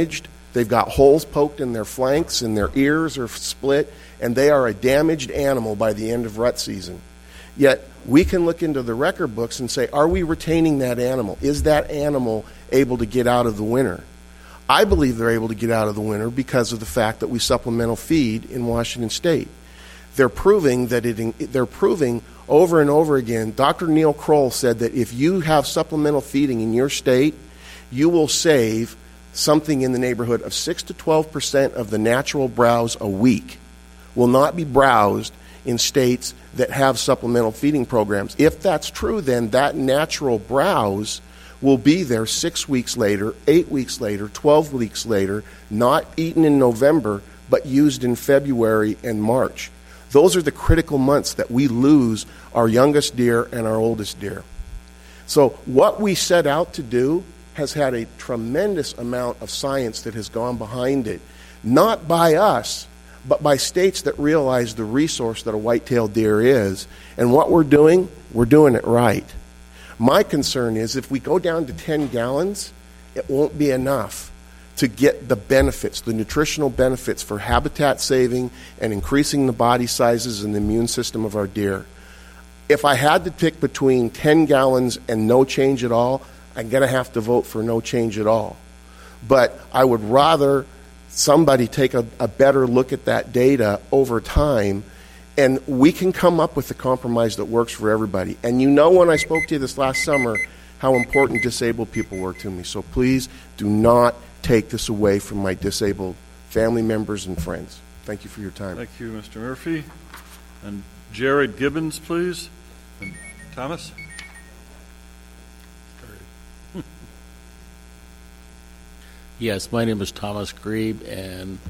They've got holes poked in their flanks, and their ears are split, and they are a damaged animal by the end of rut season. Yet we can look into the record books and say, are we retaining that animal? Is that animal able to get out of the winter? I believe they're able to get out of the winter because of the fact that we supplemental feed in Washington State. They're proving that it, they're proving over and over again. Doctor Neil Kroll said that if you have supplemental feeding in your state, you will save something in the neighborhood of six to twelve percent of the natural browse a week will not be browsed in states that have supplemental feeding programs. If that's true, then that natural browse will be there six weeks later, eight weeks later, twelve weeks later, not eaten in November, but used in February and March. Those are the critical months that we lose our youngest deer and our oldest deer. So what we set out to do has had a tremendous amount of science that has gone behind it, not by us, but by states that realize the resource that a white-tailed deer is. And what we're doing, we're doing it right. My concern is if we go down to ten gallons, it won't be enough to get the benefits, the nutritional benefits for habitat saving and increasing the body sizes and the immune system of our deer. If I had to pick between ten gallons and no change at all, I'm going to have to vote for no change at all. But I would rather somebody take a, a better look at that data over time, and we can come up with a compromise that works for everybody. And you know, when I spoke to you this last summer, how important disabled people were to me. So please do not take this away from my disabled family members and friends. Thank you for your time. Thank you, Mister Murphy. And Jared Gibbons, please. And Thomas? Yes, my name is Thomas Grebe, and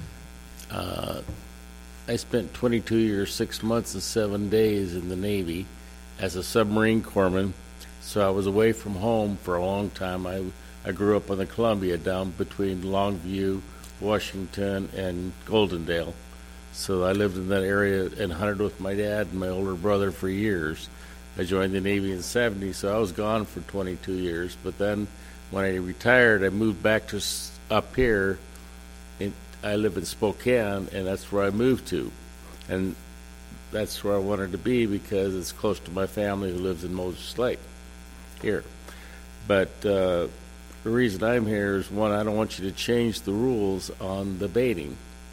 uh, I spent twenty-two years, six months, and seven days in the Navy as a submarine corpsman. So I was away from home for a long time. I, I grew up on the Columbia down between Longview, Washington, and Goldendale. So I lived in that area and hunted with my dad and my older brother for years. I joined the Navy in the seventies, so I was gone for twenty-two years. But then when I retired, I moved back to up here. In, I live in Spokane, and that's where I moved to. And that's where I wanted to be because it's close to my family who lives in Moses Lake here. But uh, the reason I'm here is, one, I don't want you to change the rules on the baiting.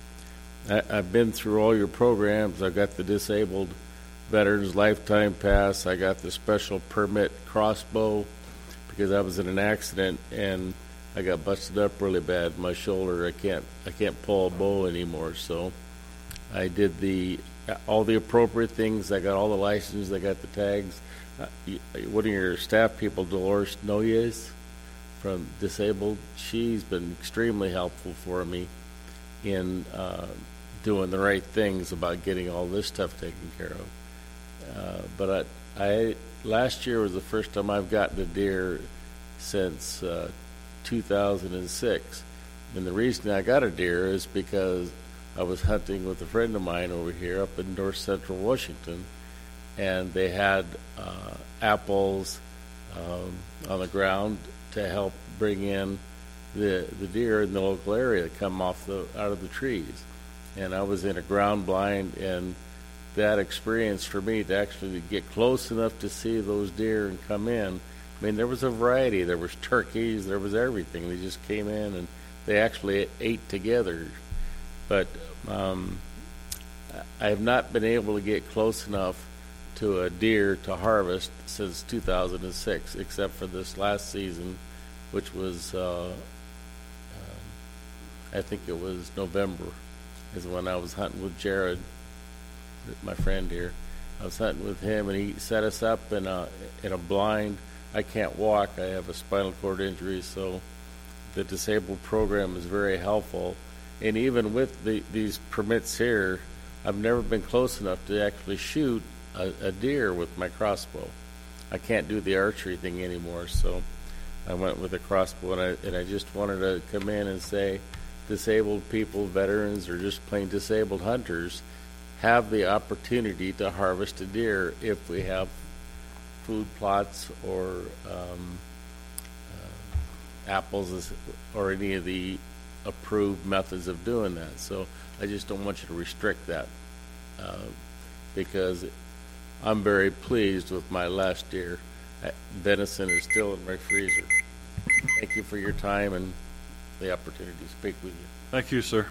I, I've been through all your programs. I got the Disabled Veterans Lifetime Pass. I got the special permit crossbow because I was in an accident and I got busted up really bad in my shoulder. I can't I can't pull a bow anymore. So I did the all the appropriate things. I got all the licenses. I got the tags. Uh, one of your staff people, Dolores Noyes from Disabled, she's been extremely helpful for me in uh, doing the right things about getting all this stuff taken care of. Uh, but I, I last year was the first time I've gotten a deer since uh, two thousand six. And the reason I got a deer is because I was hunting with a friend of mine over here up in north central Washington, and they had uh, apples um, on the ground to help bring in the the deer in the local area that come off the out of the trees. And I was in a ground blind, and that experience for me to actually get close enough to see those deer and come in. I mean, there was a variety. There was turkeys. There was everything. They just came in, and they actually ate together. But um, I have not been able to get close enough to a deer to harvest since two thousand six, except for this last season, which was, uh, um, I think it was November, is when I was hunting with Jared, my friend here. I was hunting with him, and he set us up in a in a blind. I can't walk. I have a spinal cord injury, so the disabled program is very helpful. And even with the, these permits here, I've never been close enough to actually shoot a, a deer with my crossbow. I can't do the archery thing anymore, so I went with a crossbow, and I, and I just wanted to come in and say disabled people, veterans, or just plain disabled hunters have the opportunity to harvest a deer if we have food plots or um, uh, apples or any of the approved methods of doing that. So I just don't want you to restrict that uh, because I'm very pleased with my last deer. Uh, Venison is still in my freezer. Thank you for your time and the opportunity to speak with you. Thank you, sir.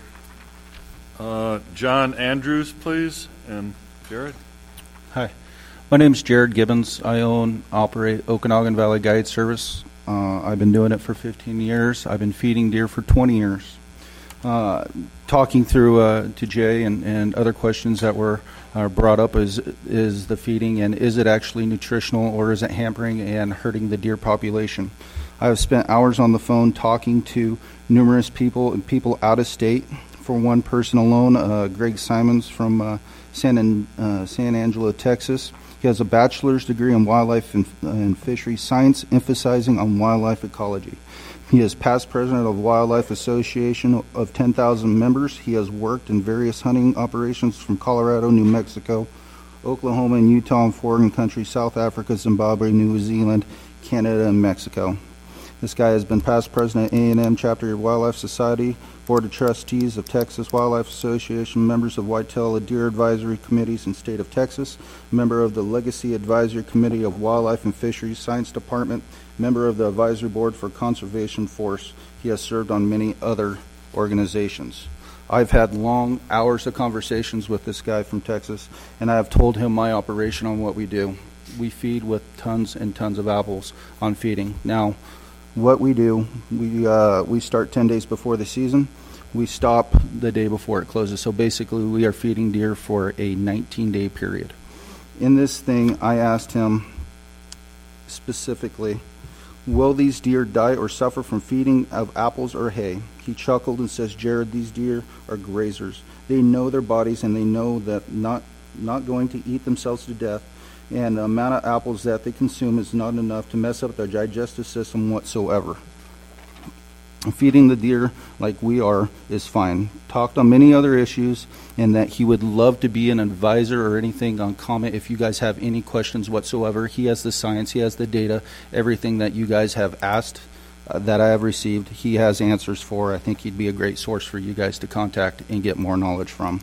Uh, John Andrews, please, and Jared. Hi, my name is Jared Gibbons. I own, operate Okanagan Valley Guide Service. Uh, I've been doing it for fifteen years. I've been feeding deer for twenty years. Uh, talking through uh, to Jay and, and other questions that were uh, brought up is is the feeding, and is it actually nutritional, or is it hampering and hurting the deer population? I have spent hours on the phone talking to numerous people and people out of state. For one person alone, uh, Greg Simons from uh, San, uh, San Angelo, Texas. He has a bachelor's degree in wildlife and, uh, and fisheries science, emphasizing on wildlife ecology. He is past president of Wildlife Association of ten thousand members. He has worked in various hunting operations from Colorado, New Mexico, Oklahoma, and Utah, and foreign countries, South Africa, Zimbabwe, New Zealand, Canada, and Mexico. This guy has been past president of A and M Chapter of Wildlife Society, Board of Trustees of Texas Wildlife Association, members of Whitetail Deer Advisory Committees in State of Texas, member of the Legacy Advisory Committee of Wildlife and Fisheries Science Department, member of the Advisory Board for Conservation Force. He has served on many other organizations. I've had long hours of conversations with this guy from Texas, and I have told him my operation on what we do. We feed with tons and tons of apples on feeding. Now, what we do, we uh, we start ten days before the season. We stop the day before it closes. So basically, we are feeding deer for a nineteen-day period. In this thing, I asked him specifically, will these deer die or suffer from feeding of apples or hay? He chuckled and says, Jared, these deer are grazers. They know their bodies, and they know that not not going to eat themselves to death. And the amount of apples that they consume is not enough to mess up their digestive system whatsoever. Feeding the deer like we are is fine. Talked on many other issues, and that he would love to be an advisor or anything on comment if you guys have any questions whatsoever. He has the science, he has the data, everything that you guys have asked uh, that I have received, he has answers for. I think he'd be a great source for you guys to contact and get more knowledge from.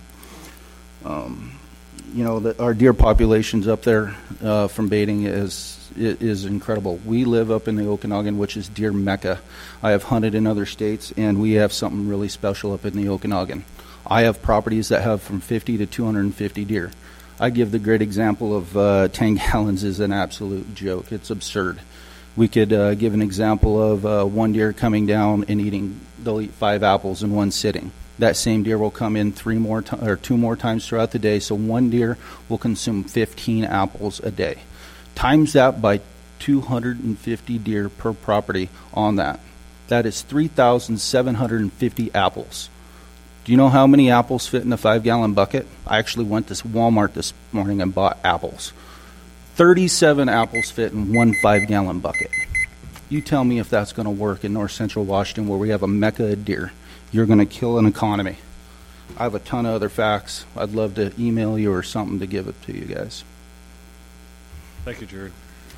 Um, You know, the, our deer populations up there uh, from baiting is is incredible. We live up in the Okanagan, which is deer mecca. I have hunted in other states, and we have something really special up in the Okanagan. I have properties that have from fifty to two hundred fifty deer. I give the great example of uh, ten gallons is an absolute joke. It's absurd. We could uh, give an example of uh, one deer coming down and eating, they'll eat five apples in one sitting. That same deer will come in three more to- or two more times throughout the day, so one deer will consume fifteen apples a day. Times that by two hundred fifty deer per property on that. That is three thousand seven hundred fifty apples. Do you know how many apples fit in a five-gallon bucket? I actually went to Walmart this morning and bought apples. thirty-seven apples fit in one five-gallon bucket. You tell me if that's going to work in north central Washington, where we have a mecca of deer. You're going to kill an economy. I have a ton of other facts. I'd love to email you or something to give it to you guys. Thank you, Jared.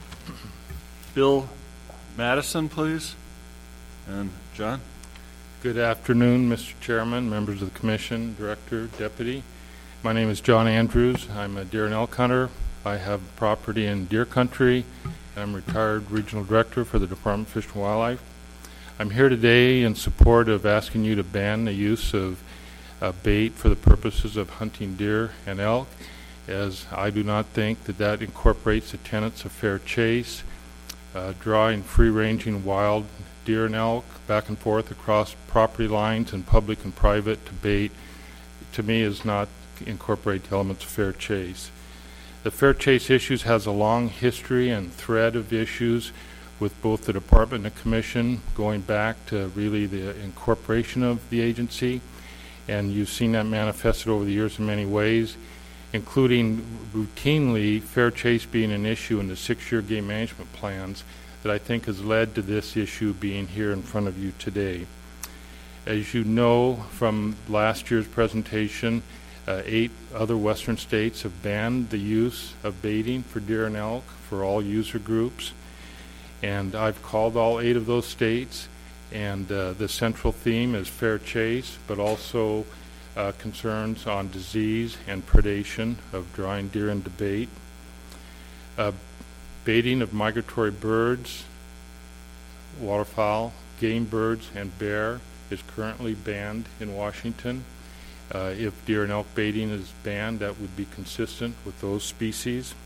Bill Madison, please. And John. Good afternoon, Mister Chairman, members of the Commission, Director, Deputy. My name is John Andrews. I'm a deer and elk hunter. I have property in deer country. I'm retired Regional Director for the Department of Fish and Wildlife. I'm here today in support of asking you to ban the use of uh, bait for the purposes of hunting deer and elk, as I do not think that that incorporates the tenets of fair chase, uh, drawing free-ranging wild deer and elk back and forth across property lines and public and private to bait, to me, is not incorporate the elements of fair chase. The fair chase issues has a long history and thread of issues with both the Department and the Commission, going back to really the incorporation of the agency. And you've seen that manifested over the years in many ways, including routinely fair chase being an issue in the six-year game management plans that I think has led to this issue being here in front of you today. As you know from last year's presentation, uh, eight other western states have banned the use of baiting for deer and elk for all user groups. And I've called all eight of those states, And uh, the central theme is fair chase, but also uh, concerns on disease and predation of drawing deer into bait. Uh, baiting of migratory birds, waterfowl, game birds, and bear is currently banned in Washington. Uh, if deer and elk baiting is banned, that would be consistent with those species.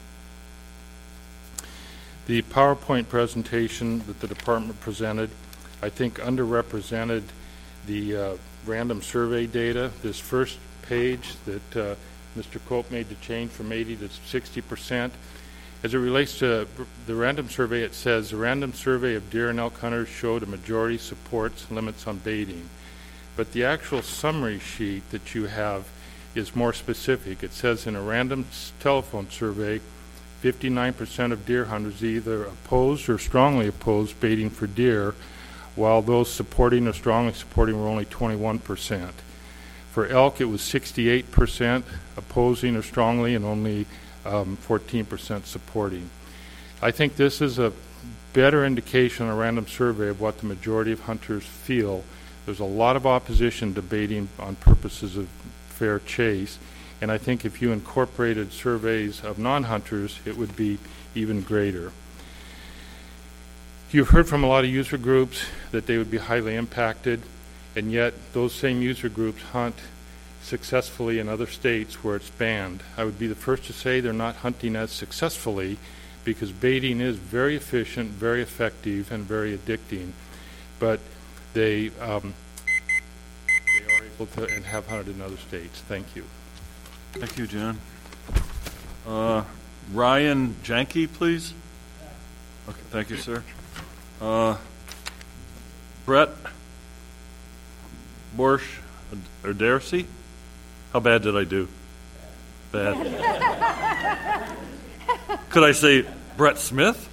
The PowerPoint presentation that the department presented, I think, underrepresented the uh, random survey data. This first page that uh, Mister Cope made the change from eighty to sixty percent. As it relates to the random survey, it says the random survey of deer and elk hunters showed a majority supports limits on baiting. But the actual summary sheet that you have is more specific. It says in a random telephone survey, fifty-nine percent of deer hunters either oppose or strongly oppose baiting for deer, while those supporting or strongly supporting were only twenty-one percent. For elk, it was sixty-eight percent opposing or strongly and only um, fourteen percent supporting. I think this is a better indication on a random survey of what the majority of hunters feel. There's a lot of opposition to baiting on purposes of fair chase, and I think if you incorporated surveys of non-hunters, it would be even greater. You've heard from a lot of user groups that they would be highly impacted, and yet those same user groups hunt successfully in other states where it's banned. I would be the first to say they're not hunting as successfully because baiting is very efficient, very effective, and very addicting, but they, um, they are able to and have hunted in other states. Thank you. Thank you, John. Uh, Ryan Janke, please. Okay, thank you, sir. Uh, Brett Borsch or Darcy? How bad did I do? Bad. Could I say Brett Smith?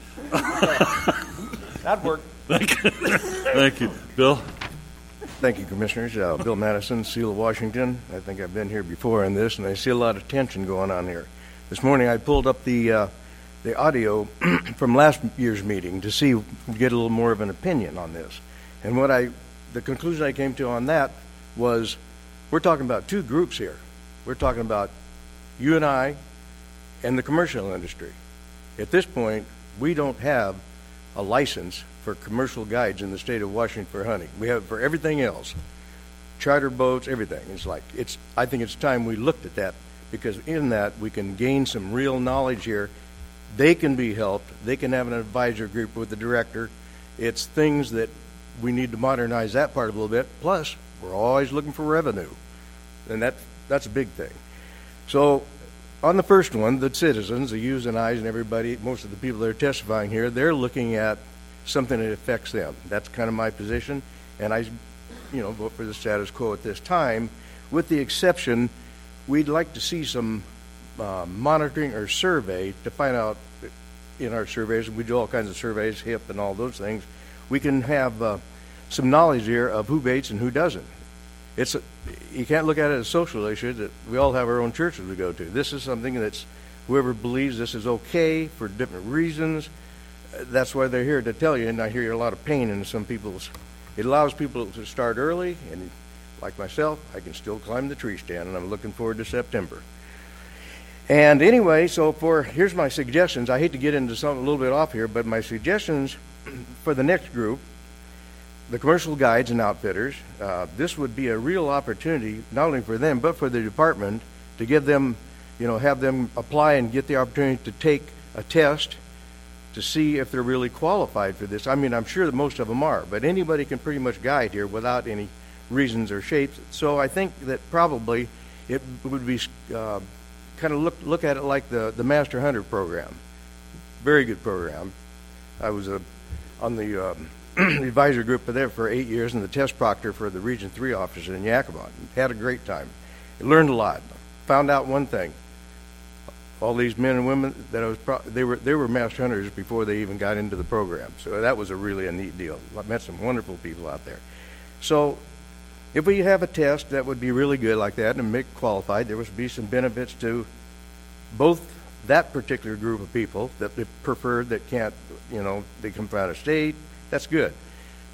That'd work. Thank you. Thank you. Bill? Thank you, Commissioners. Uh, Bill Madison, Seal of Washington. I think I've been here before in this, and I see a lot of tension going on here. This morning I pulled up the uh, the audio from last year's meeting to see, get a little more of an opinion on this. And what I, the conclusion I came to on that was, we're talking about two groups here. We're talking about you and I and the commercial industry. At this point, we don't have a license for commercial guides in the state of Washington for hunting. We have it for everything else, charter boats, everything. It's like it's. I think it's time we looked at that, because in that we can gain some real knowledge here. They can be helped. They can have an advisor group with the director. It's things that we need to modernize that part a little bit. Plus, we're always looking for revenue, and that that's a big thing. So, on the first one, the citizens, the U's and I's and everybody, most of the people that are testifying here, they're looking at something that affects them. That's kind of my position, and I, you know, vote for the status quo at this time, with the exception, we'd like to see some uh, monitoring or survey to find out in our surveys. We do all kinds of surveys, H I P and all those things. We can have uh, some knowledge here of who baits and who doesn't. It's a, you can't look at it as a social issue. That we all have our own churches we go to. This is something that's whoever believes this is okay for different reasons. That's why they're here to tell you. And I hear a lot of pain in some people's. It allows people to start early, and like myself, I can still climb the tree stand, and I'm looking forward to September. And anyway, so for here's my suggestions. I hate to get into something a little bit off here, but my suggestions for the next group, the commercial guides and outfitters, uh, this would be a real opportunity, not only for them, but for the department to give them, you know, have them apply and get the opportunity to take a test to see if they're really qualified for this. I mean, I'm sure that most of them are, but anybody can pretty much guide here without any reasons or shapes. So I think that probably it would be uh, kind of look look at it like the, the Master Hunter program. Very good program. I was a, on the um, advisor group for there for eight years and the test proctor for the Region three office in Yakima. Had a great time. Learned a lot. Found out one thing. All these men and women that I was pro- they were they were master hunters before they even got into the program. So that was a really a neat deal. I met some wonderful people out there. So if we have a test that would be really good like that and make qualified, there would be some benefits to both that particular group of people that they prefer that can't, you know, they come from out of state. That's good.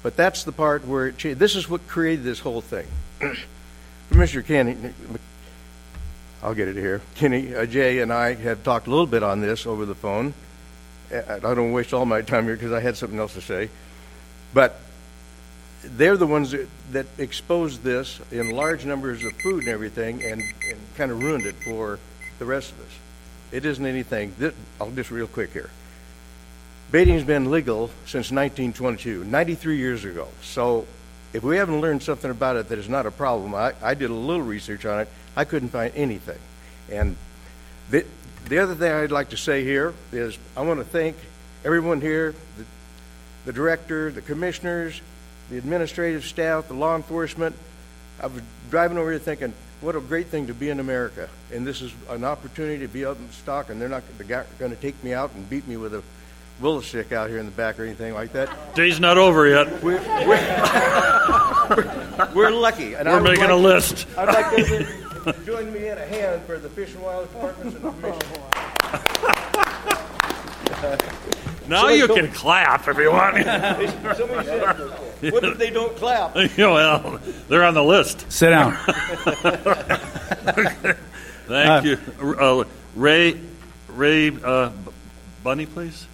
But that's the part where it changed. This is what created this whole thing. Commissioner Kenny, I'll get it here. Kenny, uh, Jay, and I have talked a little bit on this over the phone. I don't waste all my time here because I had something else to say. But they're the ones that, that exposed this in large numbers of food and everything and, and kind of ruined it for the rest of us. It isn't anything. This, I'll just real quick here. Baiting's been legal since nineteen twenty-two, ninety-three years ago. So if we haven't learned something about it that is not a problem, I, I did a little research on it. I couldn't find anything. And the, the other thing I'd like to say here is I want to thank everyone here, the, the director, the commissioners, the administrative staff, the law enforcement. I was driving over here thinking, what a great thing to be in America. And this is an opportunity to be out in stock, and they're not going to take me out and beat me with a willow stick out here in the back or anything like that. Day's not over yet. We're, we're, we're lucky. And we're making like, a list. I'd like everybody to join me in a hand for the Fish and Wildlife Departments and the Commission. Now you can clap if you want. Somebody said, what if they don't clap? Well, they're on the list. Sit down. Thank Uh, you. Uh, Ray, Ray uh, Bunny, please.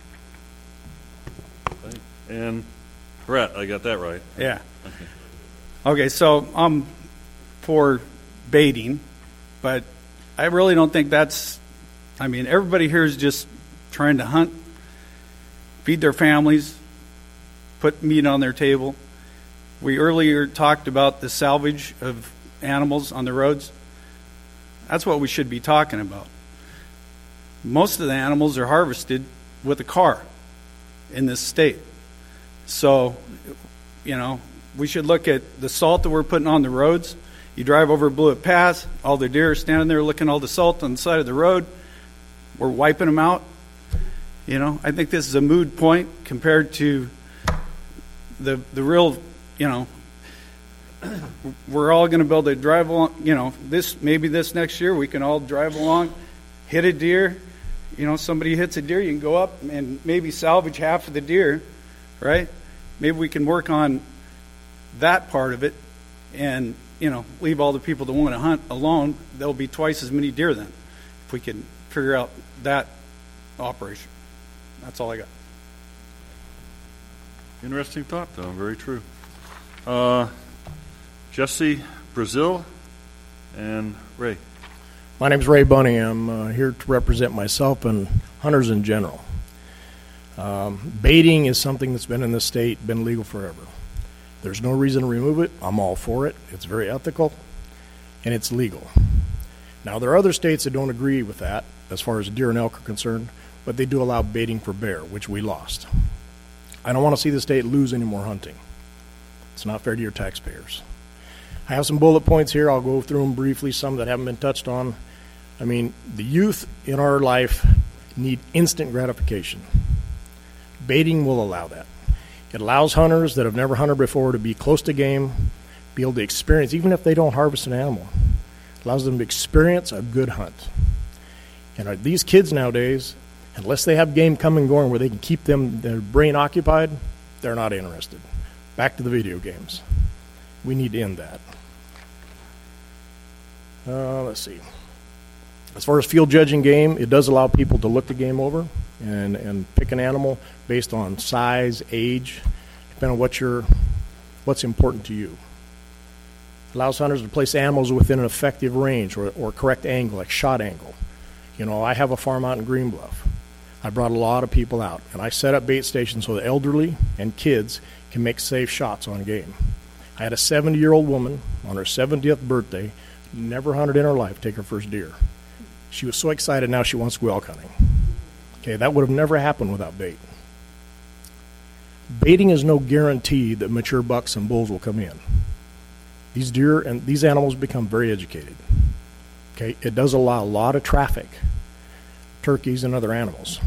And Brett, I got that right. Yeah. Okay, okay so I'm for baiting, but I really don't think that's, I mean, everybody here is just trying to hunt, feed their families, put meat on their table. We earlier talked about the salvage of animals on the roads. That's what we should be talking about. Most of the animals are harvested with a car in this state. So, you know, we should look at the salt that we're putting on the roads. You drive over Blewett Pass, all the deer are standing there looking at all the salt on the side of the road. We're wiping them out. You know, I think this is a moot point compared to the the real, you know, we're all going to be able to drive along, you know, this maybe this next year we can all drive along, hit a deer. You know, somebody hits a deer, you can go up and maybe salvage half of the deer, right? Maybe we can work on that part of it and, you know, leave all the people that want to hunt alone. There'll be twice as many deer then if we can figure out that operation. That's all I got. Interesting thought, though. Very true. Uh, Jesse Brazil and Ray. My name's Ray Bunny. I'm uh, here to represent myself and hunters in general. Um, baiting is something that's been in this state, been legal forever. There's no reason to remove it. I'm all for it. It's very ethical, and it's legal. Now, there are other states that don't agree with that as far as deer and elk are concerned, but they do allow baiting for bear, which we lost. I don't want to see the state lose any more hunting. It's not fair to your taxpayers. I have some bullet points here. I'll go through them briefly, some that haven't been touched on. I mean, the youth in our life need instant gratification. Baiting will allow that. It allows hunters that have never hunted before to be close to game, be able to experience, even if they don't harvest an animal, it allows them to experience a good hunt. And are these kids nowadays, unless they have game coming and going where they can keep them their brain occupied, they're not interested. Back to the video games. We need to end that. Uh, let's see. As far as field judging game, it does allow people to look the game over and, and pick an animal based on size, age, depending on what you're, what's important to you. It allows hunters to place animals within an effective range or, or correct angle, like shot angle. You know, I have a farm out in Green Bluff. I brought a lot of people out, and I set up bait stations so the elderly and kids can make safe shots on game. I had a seventy-year-old woman on her seventieth birthday, never hunted in her life, take her first deer. She was so excited now she wants to go elk hunting. Okay, that would have never happened without bait. Baiting is no guarantee that mature bucks and bulls will come in. These deer and these animals become very educated. Okay, it does allow a lot of traffic, turkeys and other animals.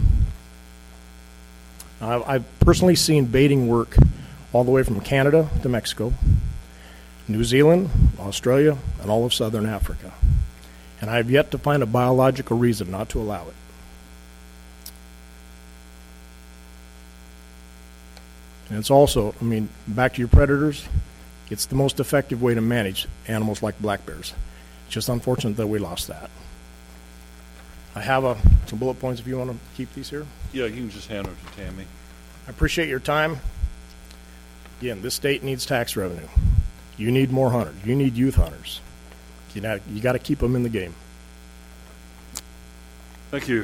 I've, I've personally seen baiting work all the way from Canada to Mexico, New Zealand, Australia, and all of southern Africa. And I have yet to find a biological reason not to allow it. And it's also, I mean, back to your predators, it's the most effective way to manage animals like black bears. It's just unfortunate that we lost that. I have a, some bullet points if you want to keep these here. Yeah, you can just hand it to Tammy. I appreciate your time. Again, this state needs tax revenue. You need more hunters. You need youth hunters. You know, you got to keep them in the game. Thank you.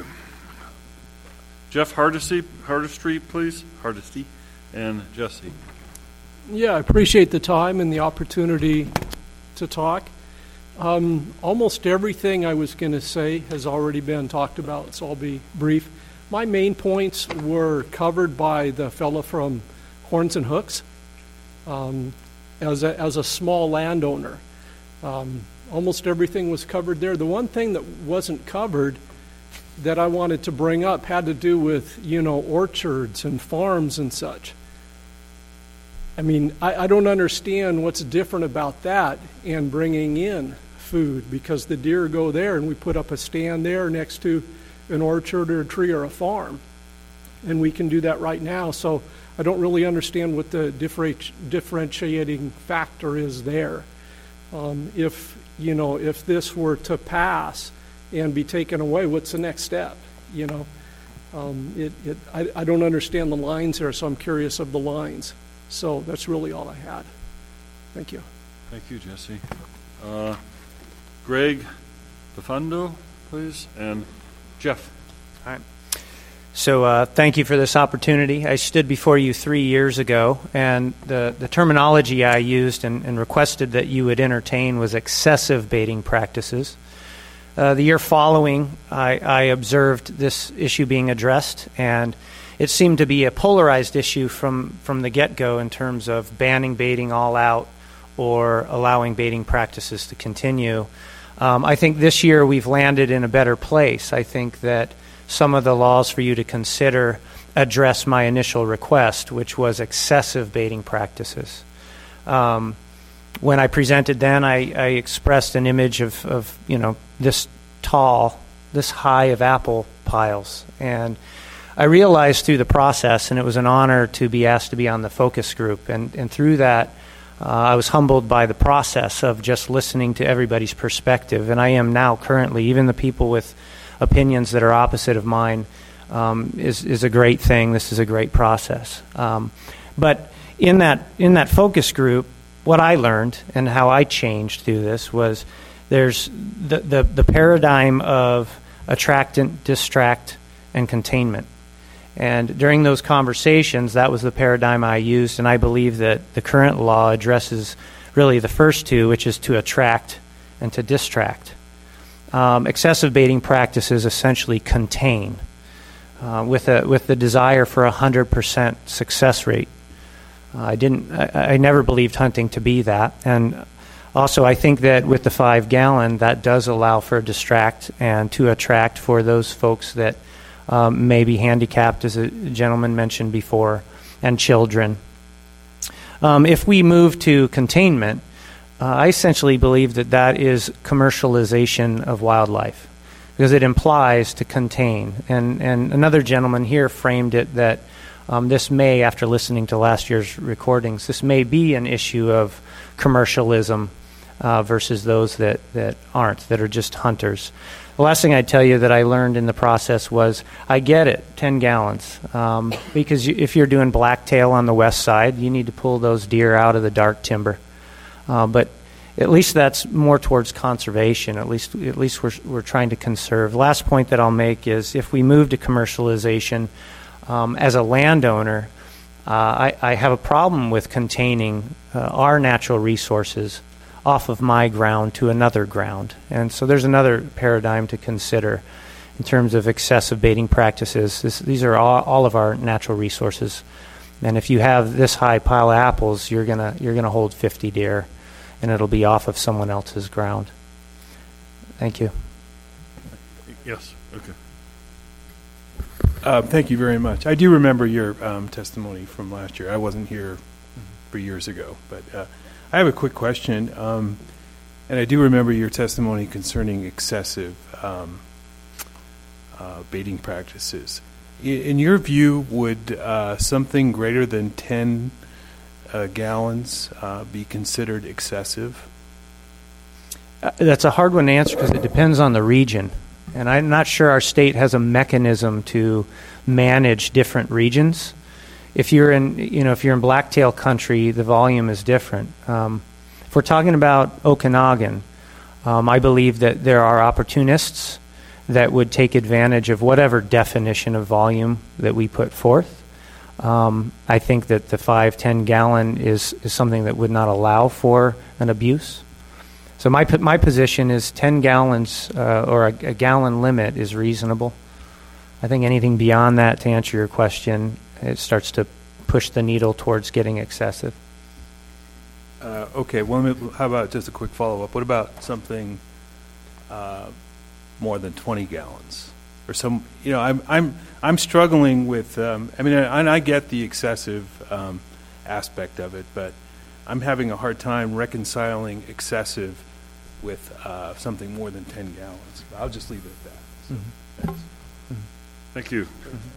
Jeff Hardesty, Hardesty, please. Hardesty and Jesse. Yeah, I appreciate the time and the opportunity to talk. Um, almost everything I was going to say has already been talked about, so I'll be brief. My main points were covered by the fellow from Horns and Hooks. Um, as a, as a small landowner, um, almost everything was covered there. The one thing that wasn't covered that I wanted to bring up had to do with, you know, orchards and farms and such. I mean, I, I don't understand what's different about that and bringing in food, because the deer go there and we put up a stand there next to an orchard or a tree or a farm, and we can do that right now. So I don't really understand what the differenti- differentiating factor is there. Um, if you know, if this were to pass and be taken away, what's the next step? You know, um, it, it I, I don't understand the lines there, so I'm curious of the lines. So that's really all I had. Thank you. Thank you, Jesse. Uh, Greg Bufando, please, and Jeff. All right. So uh, thank you for this opportunity. I stood before you three years ago, and the, the terminology I used and, and requested that you would entertain was excessive baiting practices. Uh, the year following, I, I observed this issue being addressed, and it seemed to be a polarized issue from, from the get-go in terms of banning baiting all out or allowing baiting practices to continue. Um, I think this year we've landed in a better place. I think that some of the laws for you to consider address my initial request, which was excessive baiting practices. Um, when I presented then, I, I expressed an image of, of, you know, this tall, this high of apple piles. And I realized through the process, and it was an honor to be asked to be on the focus group, and, and through that, uh, I was humbled by the process of just listening to everybody's perspective. And I am now currently, even the people with opinions that are opposite of mine, um, is, is a great thing. This is a great process. Um, but in that in that focus group, what I learned and how I changed through this was there's the, the, the paradigm of attractant, distract, and containment. And during those conversations, that was the paradigm I used, and I believe that the current law addresses really the first two, which is to attract and to distract. Um, excessive baiting practices essentially contain, uh, with a with the desire for a hundred percent success rate. Uh, I didn't. I, I never believed hunting to be that, and also I think that with the five gallon, that does allow for a distract and to attract for those folks that um, may be handicapped, as a gentleman mentioned before, and children. Um, if we move to containment, Uh, I essentially believe that that is commercialization of wildlife, because it implies to contain. And, and another gentleman here framed it that um, this may, after listening to last year's recordings, this may be an issue of commercialism uh, versus those that, that aren't, that are just hunters. The last thing I'd tell you that I learned in the process was, I get it, ten gallons. Um, because you, if you're doing blacktail on the west side, you need to pull those deer out of the dark timber. Uh, but at least that's more towards conservation. At least, at least we're we're trying to conserve. Last point that I'll make is, if we move to commercialization, um, as a landowner, uh, I, I have a problem with containing uh, our natural resources off of my ground to another ground, and so there's another paradigm to consider in terms of excessive baiting practices. This, these are all, all of our natural resources, and if you have this high pile of apples, you're gonna you're gonna hold fifty deer, and it'll be off of someone else's ground. Thank you. Yes. Okay. Uh, thank you very much. I do remember your um, testimony from last year. I wasn't here mm-hmm. for years ago, but uh, I have a quick question. Um, and I do remember your testimony concerning excessive um, uh, baiting practices. In your view, would uh, something greater than ten uh, gallons uh, be considered excessive? Uh, that's a hard one to answer because it depends on the region. And I'm not sure our state has a mechanism to manage different regions. If you're in, you know, if you're in blacktail country, the volume is different. Um, if we're talking about Okanagan, um, I believe that there are opportunists that would take advantage of whatever definition of volume that we put forth. Um, I think that the five, ten gallon is, is something that would not allow for an abuse. So my my position is ten gallons uh, or a, a gallon limit is reasonable. I think anything beyond that, to answer your question, it starts to push the needle towards getting excessive. Uh, okay, well, how about just a quick follow-up? What about something uh, more than twenty gallons? Or some, you know, I'm I'm I'm struggling with, um, I mean, and I get the excessive um, aspect of it, but I'm having a hard time reconciling excessive with uh, something more than ten gallons. I'll just leave it at that. So, mm-hmm. Mm-hmm. Thank you.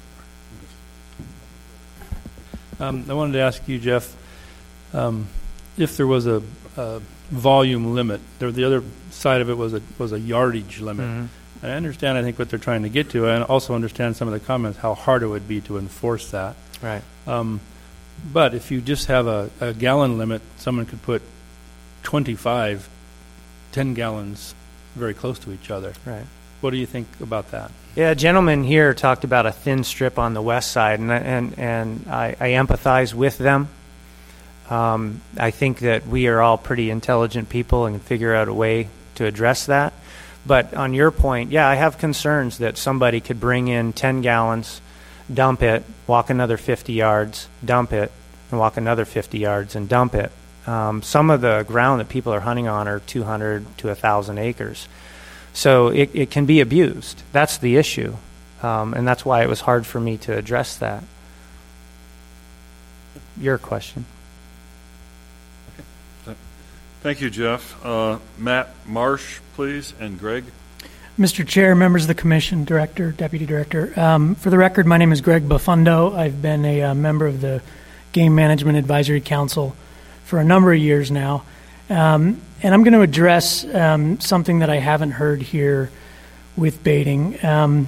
Um, I wanted to ask you, Jeff, um, if there was a, a volume limit. There, the other side of it was a was a yardage limit. Mm-hmm. I understand, I think, what they're trying to get to, and also understand some of the comments, how hard it would be to enforce that. Right. Um, but if you just have a, a gallon limit, someone could put twenty-five, ten gallons very close to each other. Right. What do you think about that? Yeah, a gentleman here talked about a thin strip on the west side, and and and I, I empathize with them. Um, I think that we are all pretty intelligent people and can figure out a way to address that. But on your point, yeah, I have concerns that somebody could bring in ten gallons, dump it, walk another fifty yards, dump it, and walk another fifty yards and dump it. Um, some of the ground that people are hunting on are two hundred to one thousand acres. So it, it can be abused. That's the issue. Um, and that's why it was hard for me to address that. Your question. Thank you, Jeff. Uh, Matt Marsh, please, and Greg. Mister Chair, members of the Commission, Director, Deputy Director. Um, for the record, my name is Greg Bufundo. I've been a uh, member of the Game Management Advisory Council for a number of years now. Um, and I'm going to address um, something that I haven't heard here with baiting. Um,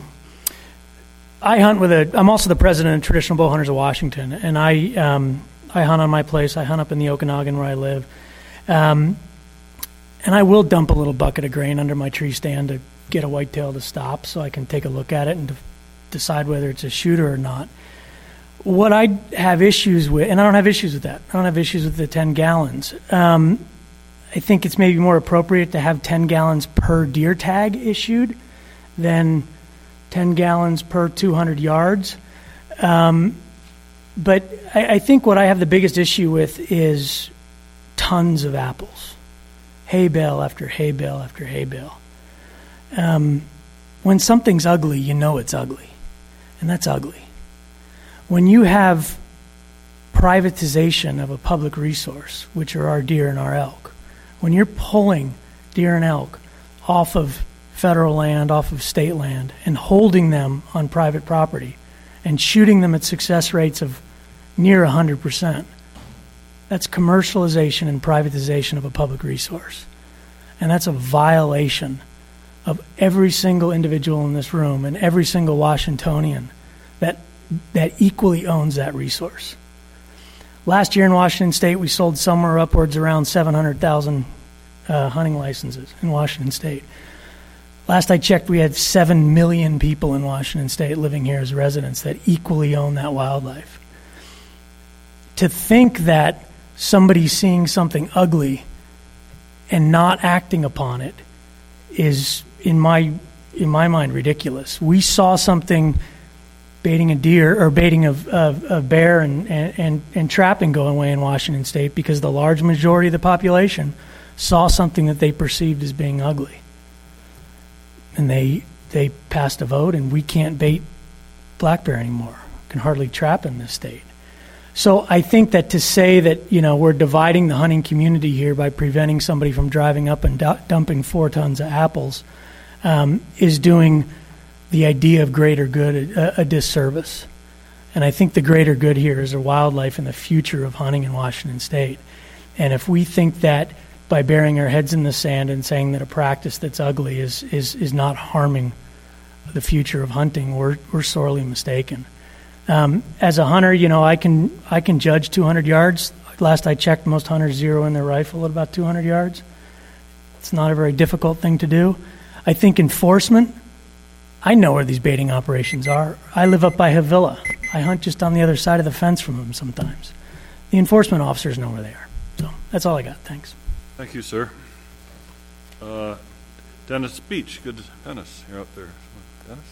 I hunt with a, I'm also the president of Traditional Bow Hunters of Washington, and I, um, I hunt on my place. I hunt up in the Okanagan where I live. Um, and I will dump a little bucket of grain under my tree stand to get a whitetail to stop so I can take a look at it and to decide whether it's a shooter or not. What I have issues with, and I don't have issues with that. I don't have issues with the ten gallons. Um, I think it's maybe more appropriate to have ten gallons per deer tag issued than ten gallons per two hundred yards. Um, but I, I think what I have the biggest issue with is tons of apples, hay bale after hay bale after hay bale. Um, when something's ugly, you know it's ugly, and that's ugly. When you have privatization of a public resource, which are our deer and our elk, when you're pulling deer and elk off of federal land, off of state land, and holding them on private property and shooting them at success rates of near one hundred percent, that's commercialization and privatization of a public resource. And that's a violation of every single individual in this room and every single Washingtonian that that equally owns that resource. Last year in Washington State, we sold somewhere upwards around seven hundred thousand uh, hunting licenses in Washington State. Last I checked, we had seven million people in Washington State living here as residents that equally own that wildlife. To think that somebody seeing something ugly and not acting upon it is, in my in my mind, ridiculous. We saw something baiting a deer or baiting a, a, a bear and, and, and trapping going away in Washington State because the large majority of the population saw something that they perceived as being ugly. And they they passed a vote, and we can't bait black bear anymore. Can hardly trap in this state. So I think that to say that, you know, we're dividing the hunting community here by preventing somebody from driving up and du- dumping four tons of apples um, is doing the idea of greater good a, a disservice. And I think the greater good here is the wildlife and the future of hunting in Washington State. And if we think that by burying our heads in the sand and saying that a practice that's ugly is, is, is not harming the future of hunting, we're, we're sorely mistaken. Um, as a hunter, you know, I can I can judge two hundred yards. Last I checked, most hunters zero in their rifle at about two hundred yards. It's not a very difficult thing to do. I think enforcement, I know where these baiting operations are. I live up by Havila. I hunt just on the other side of the fence from them sometimes. The enforcement officers know where they are. So that's all I got. Thanks. Thank you, sir. Uh, Dennis Beach. Good. Dennis, you're up there. Dennis?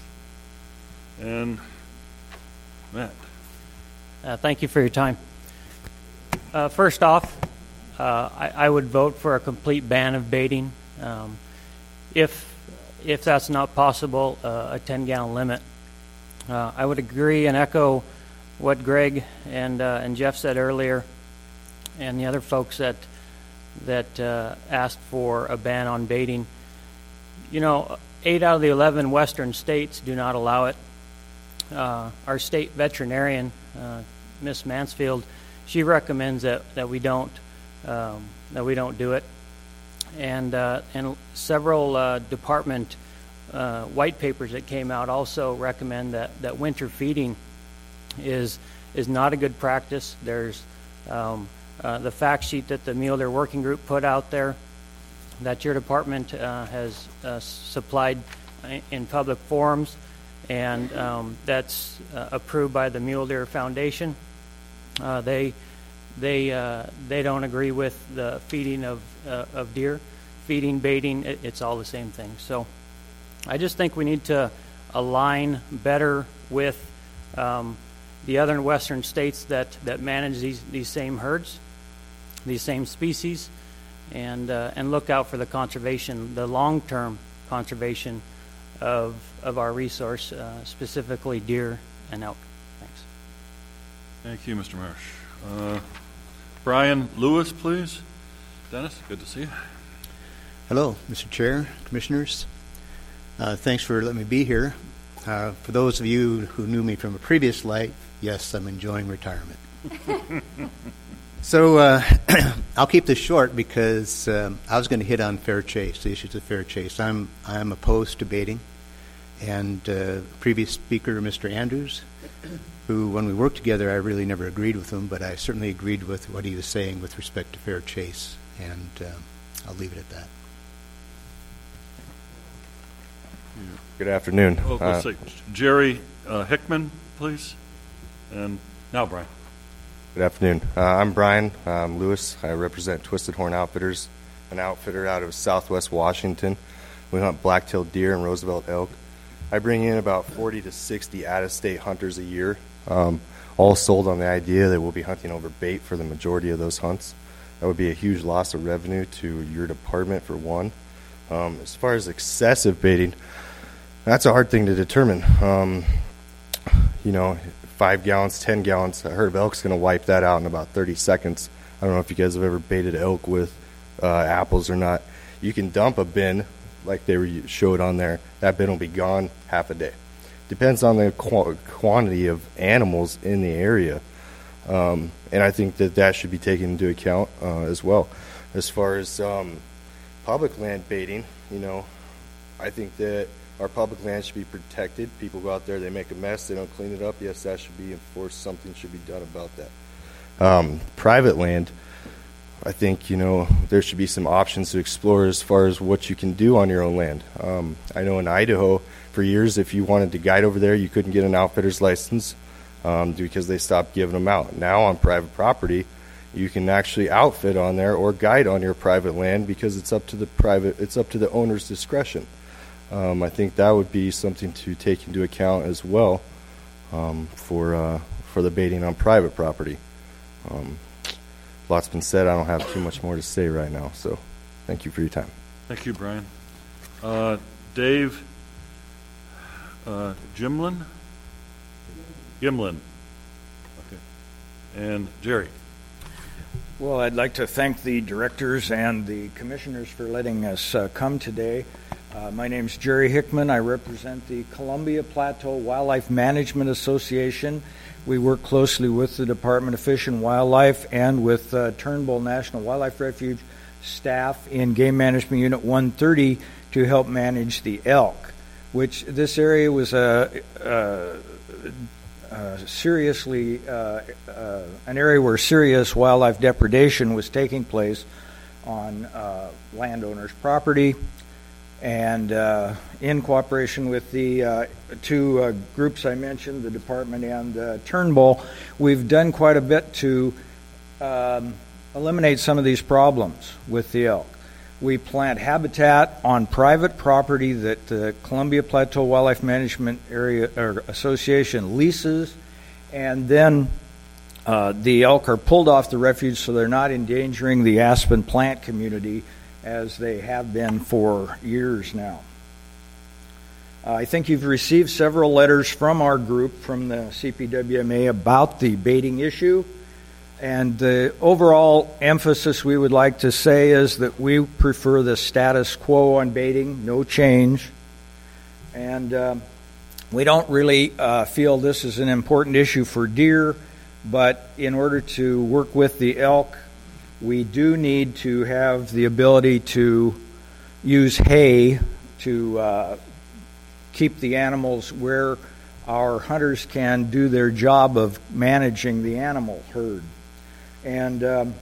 And Matt. Uh, thank you for your time. Uh, first off, uh, I, I would vote for a complete ban of baiting. Um, if if that's not possible, uh, a ten-gallon limit. Uh, I would agree and echo what Greg and uh, and Jeff said earlier, and the other folks that that uh, asked for a ban on baiting. You know, eight out of the eleven western states do not allow it. Uh, our state veterinarian, uh, Miss Mansfield, she recommends that, that we don't um, that we don't do it, and uh, and several uh, department uh, white papers that came out also recommend that, that winter feeding is is not a good practice. There's um, uh, the fact sheet that the Mule Deer Working Group put out there that your department uh, has uh, supplied in public forums, and um, that's uh, approved by the Mule Deer Foundation. Uh, they they uh, they don't agree with the feeding of uh, of deer, feeding, baiting. It, it's all the same thing. So I just think we need to align better with um, the other western states that, that manage these, these same herds, these same species, and uh, and look out for the conservation, the long-term conservation of of our resource, uh, specifically deer and elk. Thanks. Thank you, Mister Marsh. Uh, Brian Lewis, please. Dennis, good to see you. Hello, Mister Chair, Commissioners. Uh, thanks for letting me be here. Uh, for those of you who knew me from a previous life, yes, I'm enjoying retirement. So uh, I'll keep this short because um, I was going to hit on fair chase, the issues of fair chase. I'm I'm opposed to baiting, and uh, previous speaker, Mister Andrews, who when we worked together, I really never agreed with him, but I certainly agreed with what he was saying with respect to fair chase, and uh, I'll leave it at that. Good afternoon. Well, let's Uh, say Jerry uh, Hickman, please, and now Brian. Good afternoon. Uh, I'm Brian um, Lewis. I represent Twisted Horn Outfitters, an outfitter out of Southwest Washington. We hunt black-tailed deer and Roosevelt elk. I bring in about forty to sixty out-of-state hunters a year, um, all sold on the idea that we'll be hunting over bait for the majority of those hunts. That would be a huge loss of revenue to your department, for one. Um, as far as excessive baiting, that's a hard thing to determine. Um, you know, five gallons, ten gallons, a herd of elk's going to wipe that out in about thirty seconds. I don't know if you guys have ever baited elk with uh, apples or not. You can dump a bin like they were showed on there. That bin will be gone half a day. Depends on the qu- quantity of animals in the area. Um, and I think that that should be taken into account uh, as well. As far as um, public land baiting, you know, I think that our public land should be protected. People go out there, they make a mess, they don't clean it up. Yes, that should be enforced. Something should be done about that. Um, private land, I think, you know, there should be some options to explore as far as what you can do on your own land. Um, I know in Idaho, for years, if you wanted to guide over there, you couldn't get an outfitter's license um, because they stopped giving them out. Now on private property, you can actually outfit on there or guide on your private land because it's up to the private, it's up to the owner's discretion. Um, I think that would be something to take into account as well um, for uh, for the baiting on private property. Um, lots been said. I don't have too much more to say right now. So, thank you for your time. Thank you, Brian. Uh, Dave uh, Gimlin? Gimlin. Okay. And Jerry. Well, I'd like to thank the directors and the commissioners for letting us uh, come today. Uh, my name is Jerry Hickman. I represent the Columbia Plateau Wildlife Management Association. We work closely with the Department of Fish and Wildlife and with uh, Turnbull National Wildlife Refuge staff in Game Management Unit one thirty to help manage the elk, which this area was a uh, uh, uh, seriously uh, uh, an area where serious wildlife depredation was taking place on uh, landowners' property. And uh, in cooperation with the uh, two uh, groups I mentioned, the department and uh, Turnbull, we've done quite a bit to um, eliminate some of these problems with the elk. We plant habitat on private property that the Columbia Plateau Wildlife Management Area or Association leases, and then uh, the elk are pulled off the refuge so they're not endangering the aspen plant community as they have been for years now. Uh, I think you've received several letters from our group, from the C P W M A, about the baiting issue. And the overall emphasis we would like to say is that we prefer the status quo on baiting, no change. And uh, we don't really uh, feel this is an important issue for deer, but in order to work with the elk, we do need to have the ability to use hay to uh, keep the animals where our hunters can do their job of managing the animal herd. And um,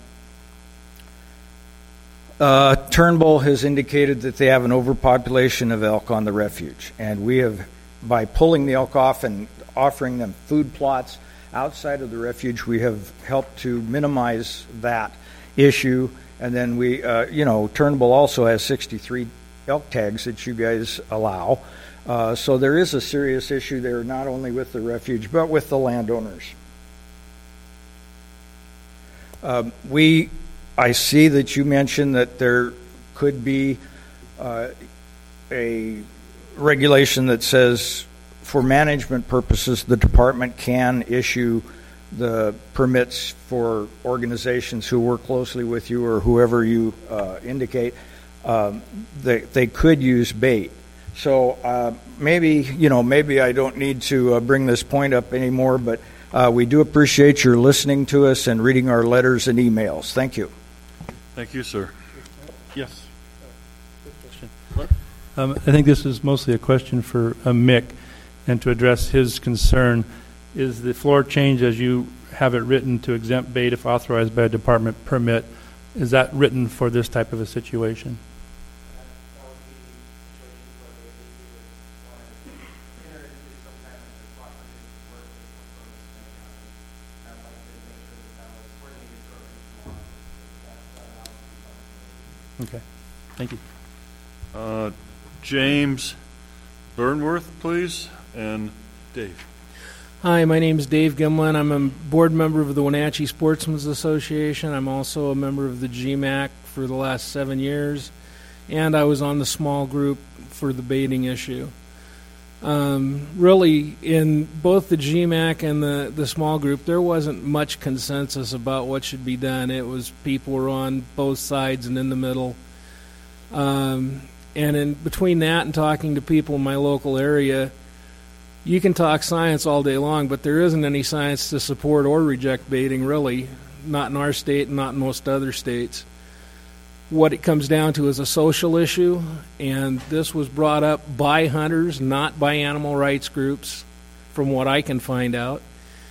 uh, Turnbull has indicated that they have an overpopulation of elk on the refuge. And we have, by pulling the elk off and offering them food plots outside of the refuge, we have helped to minimize that issue. And then we, uh, you know, Turnbull also has sixty-three elk tags that you guys allow. Uh, so there is a serious issue there, not only with the refuge, but with the landowners. Um, we, I see that you mentioned that there could be uh, a regulation that says for management purposes, the department can issue the permits for organizations who work closely with you or whoever you uh, indicate. Um, they, they could use bait. So uh, maybe, you know, maybe I don't need to uh, bring this point up anymore, but uh, we do appreciate your listening to us and reading our letters and emails. Thank you. Thank you, sir. Yes. Um, I think this is mostly a question for uh, Mick, and to address his concern. Is the floor change as you have it written to exempt bait if authorized by a department permit, is that written for this type of a situation? Okay, thank you. Uh, James Burnworth, please, and Dave. Hi, my name is Dave Gimlin. I'm a board member of the Wenatchee Sportsmen's Association. I'm also a member of the G M A C for the last seven years, and I was on the small group for the baiting issue. Um, really, in both the G M A C and the, the small group, there wasn't much consensus about what should be done. It was people were on both sides and in the middle. Um, and in between that and talking to people in my local area, you can talk science all day long, but there isn't any science to support or reject baiting, really, not in our state and not in most other states. What it comes down to is a social issue, and this was brought up by hunters, not by animal rights groups, from what I can find out.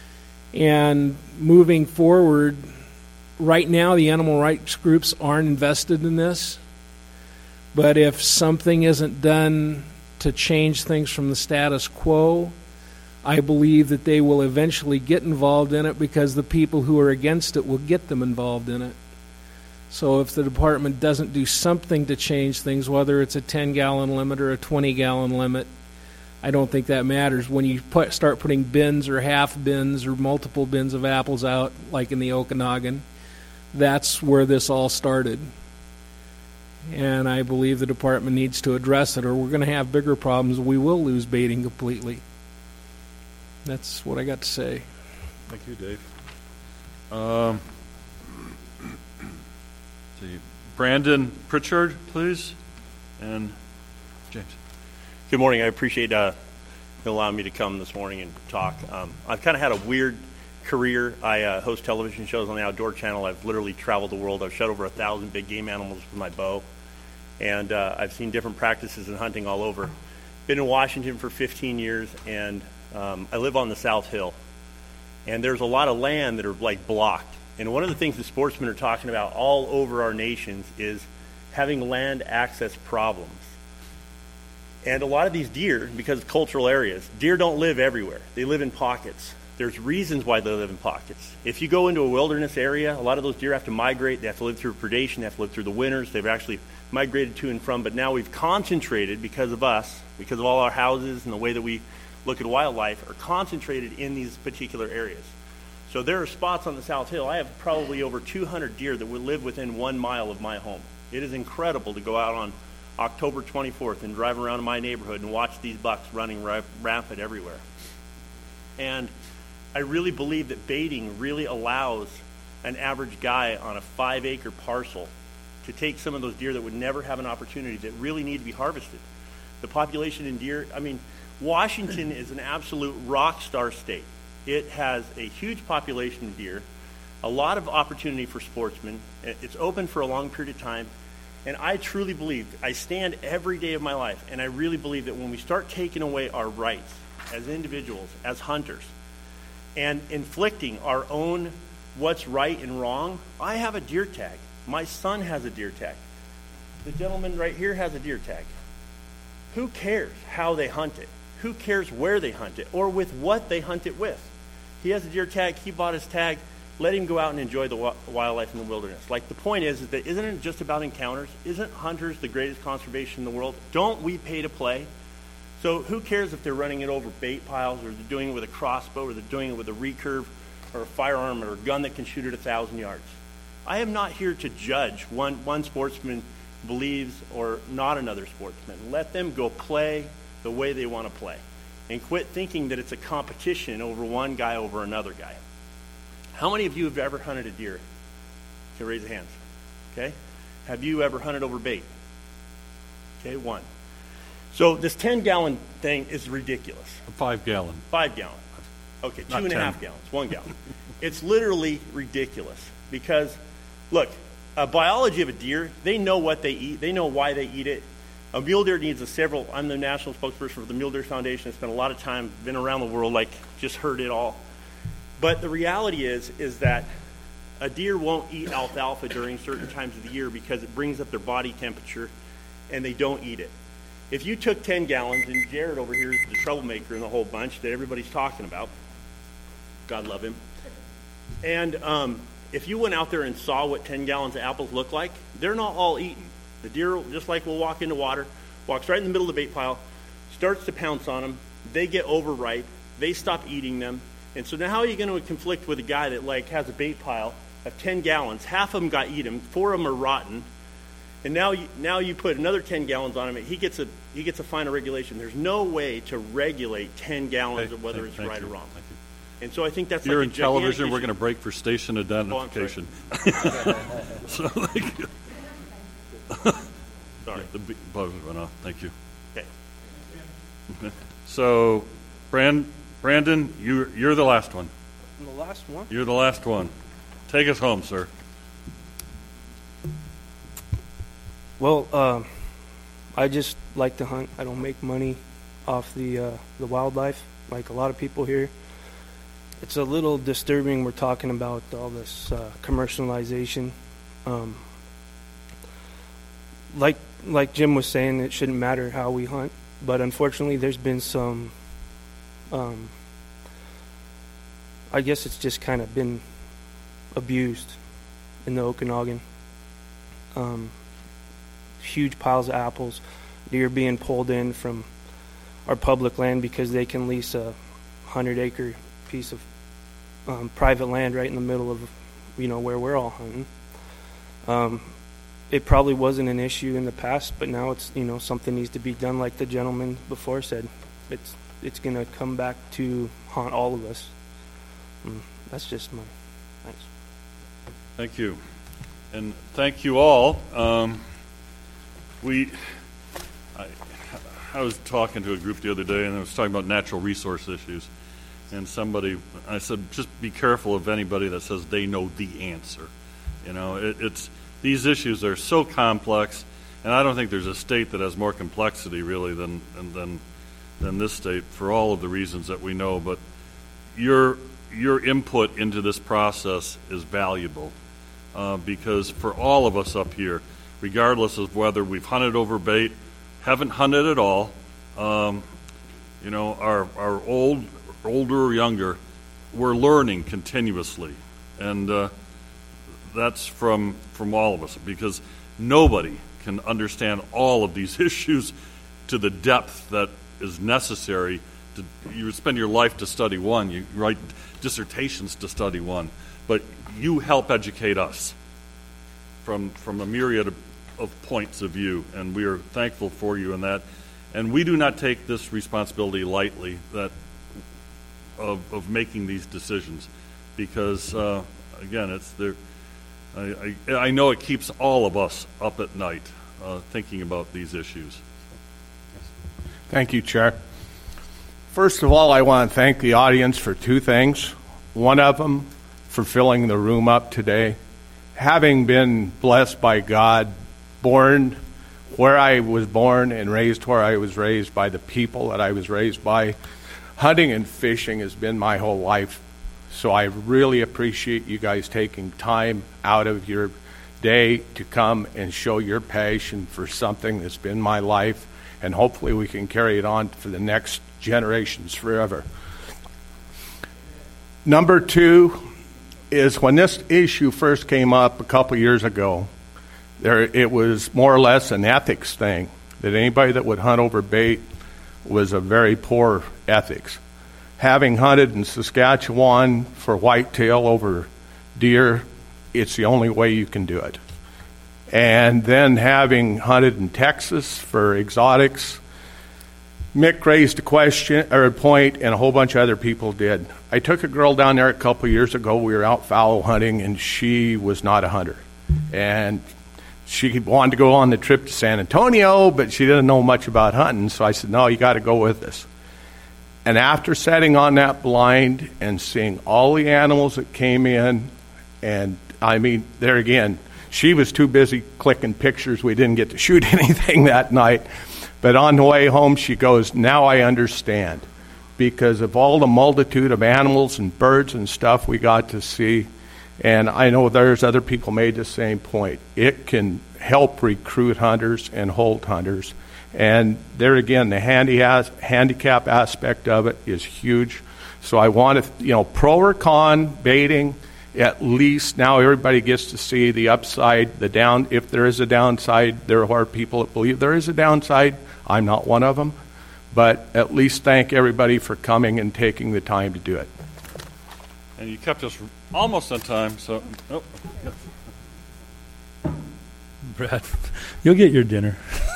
And moving forward, right now the animal rights groups aren't invested in this, but if something isn't done to change things from the status quo, I believe that they will eventually get involved in it because the people who are against it will get them involved in it. So if the department doesn't do something to change things, whether it's a ten-gallon limit or a twenty-gallon limit, I don't think that matters. When you put, start putting bins or half bins or multiple bins of apples out, like in the Okanagan, that's where this all started. And I believe the department needs to address it, or we're going to have bigger problems. We will lose baiting completely. That's what I got to say. Thank you, Dave. Um, see, Brandon Pritchard, please, and James. Good morning. I appreciate uh, you allowing me to come this morning and talk. Um, I've kind of had a weird career. I uh, host television shows on the Outdoor Channel. I've literally traveled the world. I've shot over a thousand big game animals with my bow, and uh, I've seen different practices in hunting all over. Been in Washington for fifteen years, and um, I live on the South Hill. And there's a lot of land that are like blocked. And one of the things the sportsmen are talking about all over our nations is having land access problems. And a lot of these deer, because of cultural areas, deer don't live everywhere. They live in pockets. There's reasons why they live in pockets. If you go into a wilderness area, a lot of those deer have to migrate. They have to live through predation. They have to live through the winters. They've actually migrated to and from. But now we've concentrated, because of us, because of all our houses and the way that we look at wildlife, are concentrated in these particular areas. So there are spots on the South Hill. I have probably over two hundred deer that would live within one mile of my home. It is incredible to go out on October twenty-fourth and drive around in my neighborhood and watch these bucks running ra- rampant everywhere. And I really believe that baiting really allows an average guy on a five-acre parcel to take some of those deer that would never have an opportunity, that really need to be harvested. The population in deer, I mean, Washington is an absolute rock star state. It has a huge population of deer, a lot of opportunity for sportsmen. It's open for a long period of time. And I truly believe, I stand every day of my life, and I really believe that when we start taking away our rights as individuals, as hunters, and inflicting our own what's right and wrong. I have a deer tag. My son has a deer tag. The gentleman right here has a deer tag. Who cares how they hunt it? Who cares where they hunt it or with what they hunt it with? He has a deer tag. He bought his tag. Let him go out and enjoy the wa- wildlife in the wilderness. Like, the point is, is that isn't it just about encounters? Isn't hunters the greatest conservation in the world? Don't we pay to play? So who cares if they're running it over bait piles, or they're doing it with a crossbow, or they're doing it with a recurve, or a firearm, or a gun that can shoot at a thousand yards? I am not here to judge one, one sportsman believes or not another sportsman. Let them go play the way they want to play. And quit thinking that it's a competition over one guy over another guy. How many of you have ever hunted a deer? Okay, raise your hands. Okay? Have you ever hunted over bait? Okay, one. So this ten-gallon thing is ridiculous. A five-gallon. Five gallon. Okay, two Not and a ten. half gallons, one gallon. It's literally ridiculous because, look, a biology of a deer, they know what they eat. They know why they eat it. A mule deer needs a several, I'm the national spokesperson for the Mule Deer Foundation. I spent a lot of time, been around the world, like, just heard it all. But the reality is, is that a deer won't eat alfalfa during certain times of the year because it brings up their body temperature, and they don't eat it. If you took ten gallons, and Jared over here is the troublemaker in the whole bunch that everybody's talking about, God love him, and um, if you went out there and saw what ten gallons of apples look like, they're not all eaten. The deer, just like will walk into water, walks right in the middle of the bait pile, starts to pounce on them, they get overripe, they stop eating them, and so now how are you going to conflict with a guy that like has a bait pile of ten gallons, half of them got eaten, four of them are rotten, and now you, now you put another ten gallons on him, he gets a he gets a finer regulation. There's no way to regulate ten gallons Hey, of whether hey, it's thank right you. or wrong. Thank you. And so I think that's You're like in a gigantic television. We're issue. going to break for station identification. so, thank you. Sorry. The b- buzzer went off. Thank you. Okay. Okay. So, Brand, Brandon, you, you're the last one. I'm the last one? You're the last one. Take us home, sir. Well, uh, I just like to hunt. I don't make money off the uh, the wildlife like a lot of people here. It's a little disturbing we're talking about all this uh, commercialization. Um, like like Jim was saying, it shouldn't matter how we hunt, but unfortunately there's been some, um, I guess it's just kind of been abused in the Okanagan. Um, huge piles of apples, deer being pulled in from our public land because they can lease a hundred acre piece of um, private land right in the middle of, you know, where we're all hunting. Um, it probably wasn't an issue in the past, but now it's, you know, something needs to be done. Like the gentleman before said, it's it's going to come back to haunt all of us. Mm, that's just my thanks. Thank you. And thank you all. Um, we, I, I was talking to a group the other day, and I was talking about natural resource issues. And somebody, I said, just be careful of anybody that says they know the answer. You know, it, it's these issues are so complex, and I don't think there's a state that has more complexity really than than than this state for all of the reasons that we know. But your your input into this process is valuable uh, because for all of us up here, regardless of whether we've hunted over bait, haven't hunted at all, um, you know, are are old. older or younger, we're learning continuously, and uh, that's from from all of us, because nobody can understand all of these issues to the depth that is necessary. To, you spend your life to study one, you write dissertations to study one, but you help educate us from from a myriad of, of points of view, and we are thankful for you in that. And we do not take this responsibility lightly, that Of, of making these decisions, because uh, again, it's there. I, I, I know it keeps all of us up at night uh, thinking about these issues. Thank you, Chair. First of all, I want to thank the audience for two things. One of them for filling the room up today. Having been blessed by God, born where I was born and raised where I was raised by the people that I was raised by, hunting and fishing has been my whole life, so I really appreciate you guys taking time out of your day to come and show your passion for something that's been my life, and hopefully we can carry it on for the next generations forever. Number two is when this issue first came up a couple years ago, there it was more or less an ethics thing, that anybody that would hunt over bait was a very poor ethics. Having hunted in Saskatchewan for whitetail over deer, it's the only way you can do it. And then having hunted in Texas for exotics, Mick raised a question or a point, and a whole bunch of other people did. I took a girl down there a couple years ago. We were out fallow hunting, and she was not a hunter. And she wanted to go on the trip to San Antonio, but she didn't know much about hunting, so I said, no, you got to go with us. And after setting on that blind and seeing all the animals that came in, and I mean, there again, she was too busy clicking pictures. We didn't get to shoot anything that night. But on the way home, she goes, now I understand. Because of all the multitude of animals and birds and stuff we got to see, and I know there's other people made the same point. It can help recruit hunters and hold hunters. And there again, the handy as, handicap aspect of it is huge. So I want to, you know, pro or con baiting, at least now everybody gets to see the upside, the down. If there is a downside, there are people that believe there is a downside. I'm not one of them. But at least thank everybody for coming and taking the time to do it. And you kept us almost on time, so... Oh. Brad, you'll get your dinner.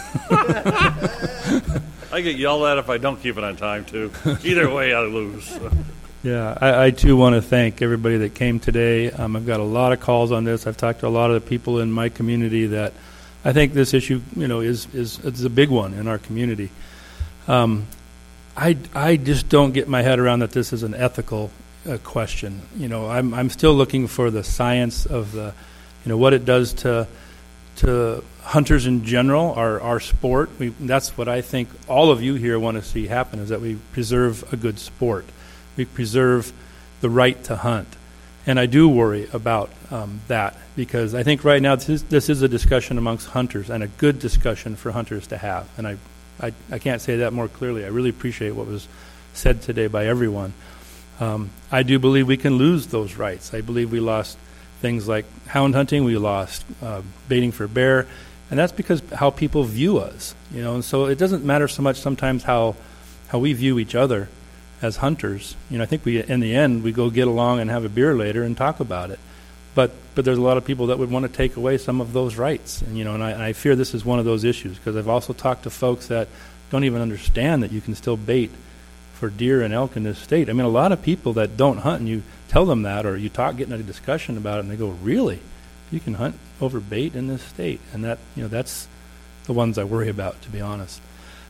I get yelled at if I don't keep it on time, too. Either way, I lose. So. Yeah, I, I, too, want to thank everybody that came today. Um, I've got a lot of calls on this. I've talked to a lot of the people in my community that I think this issue, you know, is, is, is a big one in our community. Um, I, I just don't get my head around that this is an ethical uh, question. You know, I'm I'm still looking for the science of the, you know, what it does to to hunters in general, our our sport. We, that's what I think all of you here want to see happen, is that we preserve a good sport. We preserve the right to hunt. And I do worry about um, that, because I think right now this is, this is a discussion amongst hunters, and a good discussion for hunters to have. And I I, I can't say that more clearly. I really appreciate what was said today by everyone. Um, I do believe we can lose those rights. I believe we lost things like hound hunting. We lost uh, baiting for bear, and that's because how people view us. You know, and so it doesn't matter so much sometimes how how we view each other as hunters. You know, I think we in the end we go get along and have a beer later and talk about it. But but there's a lot of people that would want to take away some of those rights, and you know, and I, and I fear this is one of those issues, because I've also talked to folks that don't even understand that you can still bait for deer and elk in this state. I mean, a lot of people that don't hunt, and you tell them that, or you talk, get in a discussion about it, and they go, "Really? You can hunt over bait in this state?" And that, you know, that's the ones I worry about, to be honest.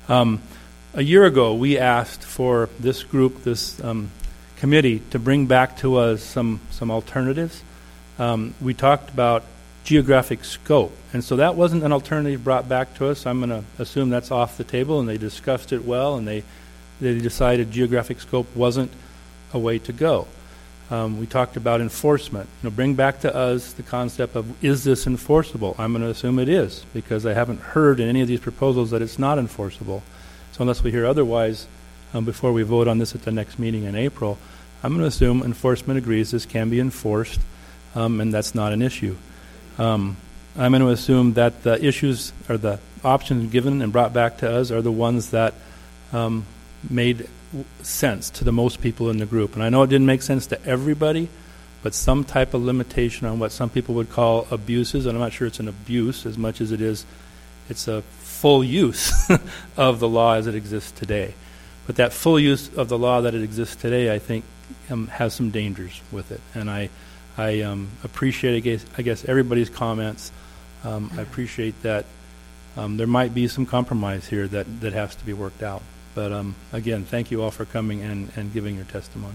Um, a year ago, we asked for this group, this um, committee, to bring back to us some, some alternatives. Um, we talked about geographic scope, and so that wasn't an alternative brought back to us. I'm going to assume that's off the table, and they discussed it well, and they, they decided geographic scope wasn't a way to go. Um, we talked about enforcement. You know, bring back to us the concept of, is this enforceable? I'm going to assume it is, because I haven't heard in any of these proposals that it's not enforceable. So unless we hear otherwise um, before we vote on this at the next meeting in April, I'm going to assume enforcement agrees this can be enforced, um, and that's not an issue. Um, I'm going to assume that the issues or the options given and brought back to us are the ones that um, made sense to the most people in the group. And I know it didn't make sense to everybody, but some type of limitation on what some people would call abuses, and I'm not sure it's an abuse as much as it is, it's a full use of the law as it exists today. But that full use of the law that it exists today, I think, um, has some dangers with it. And I, I um, appreciate, I guess, I guess, everybody's comments. Um, I appreciate that um, there might be some compromise here that, that has to be worked out. But um, again, thank you all for coming and, and giving your testimony.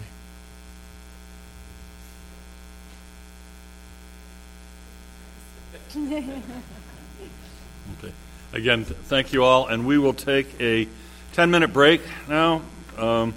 Okay. Again, th- thank you all, and we will take a ten-minute break now. Um,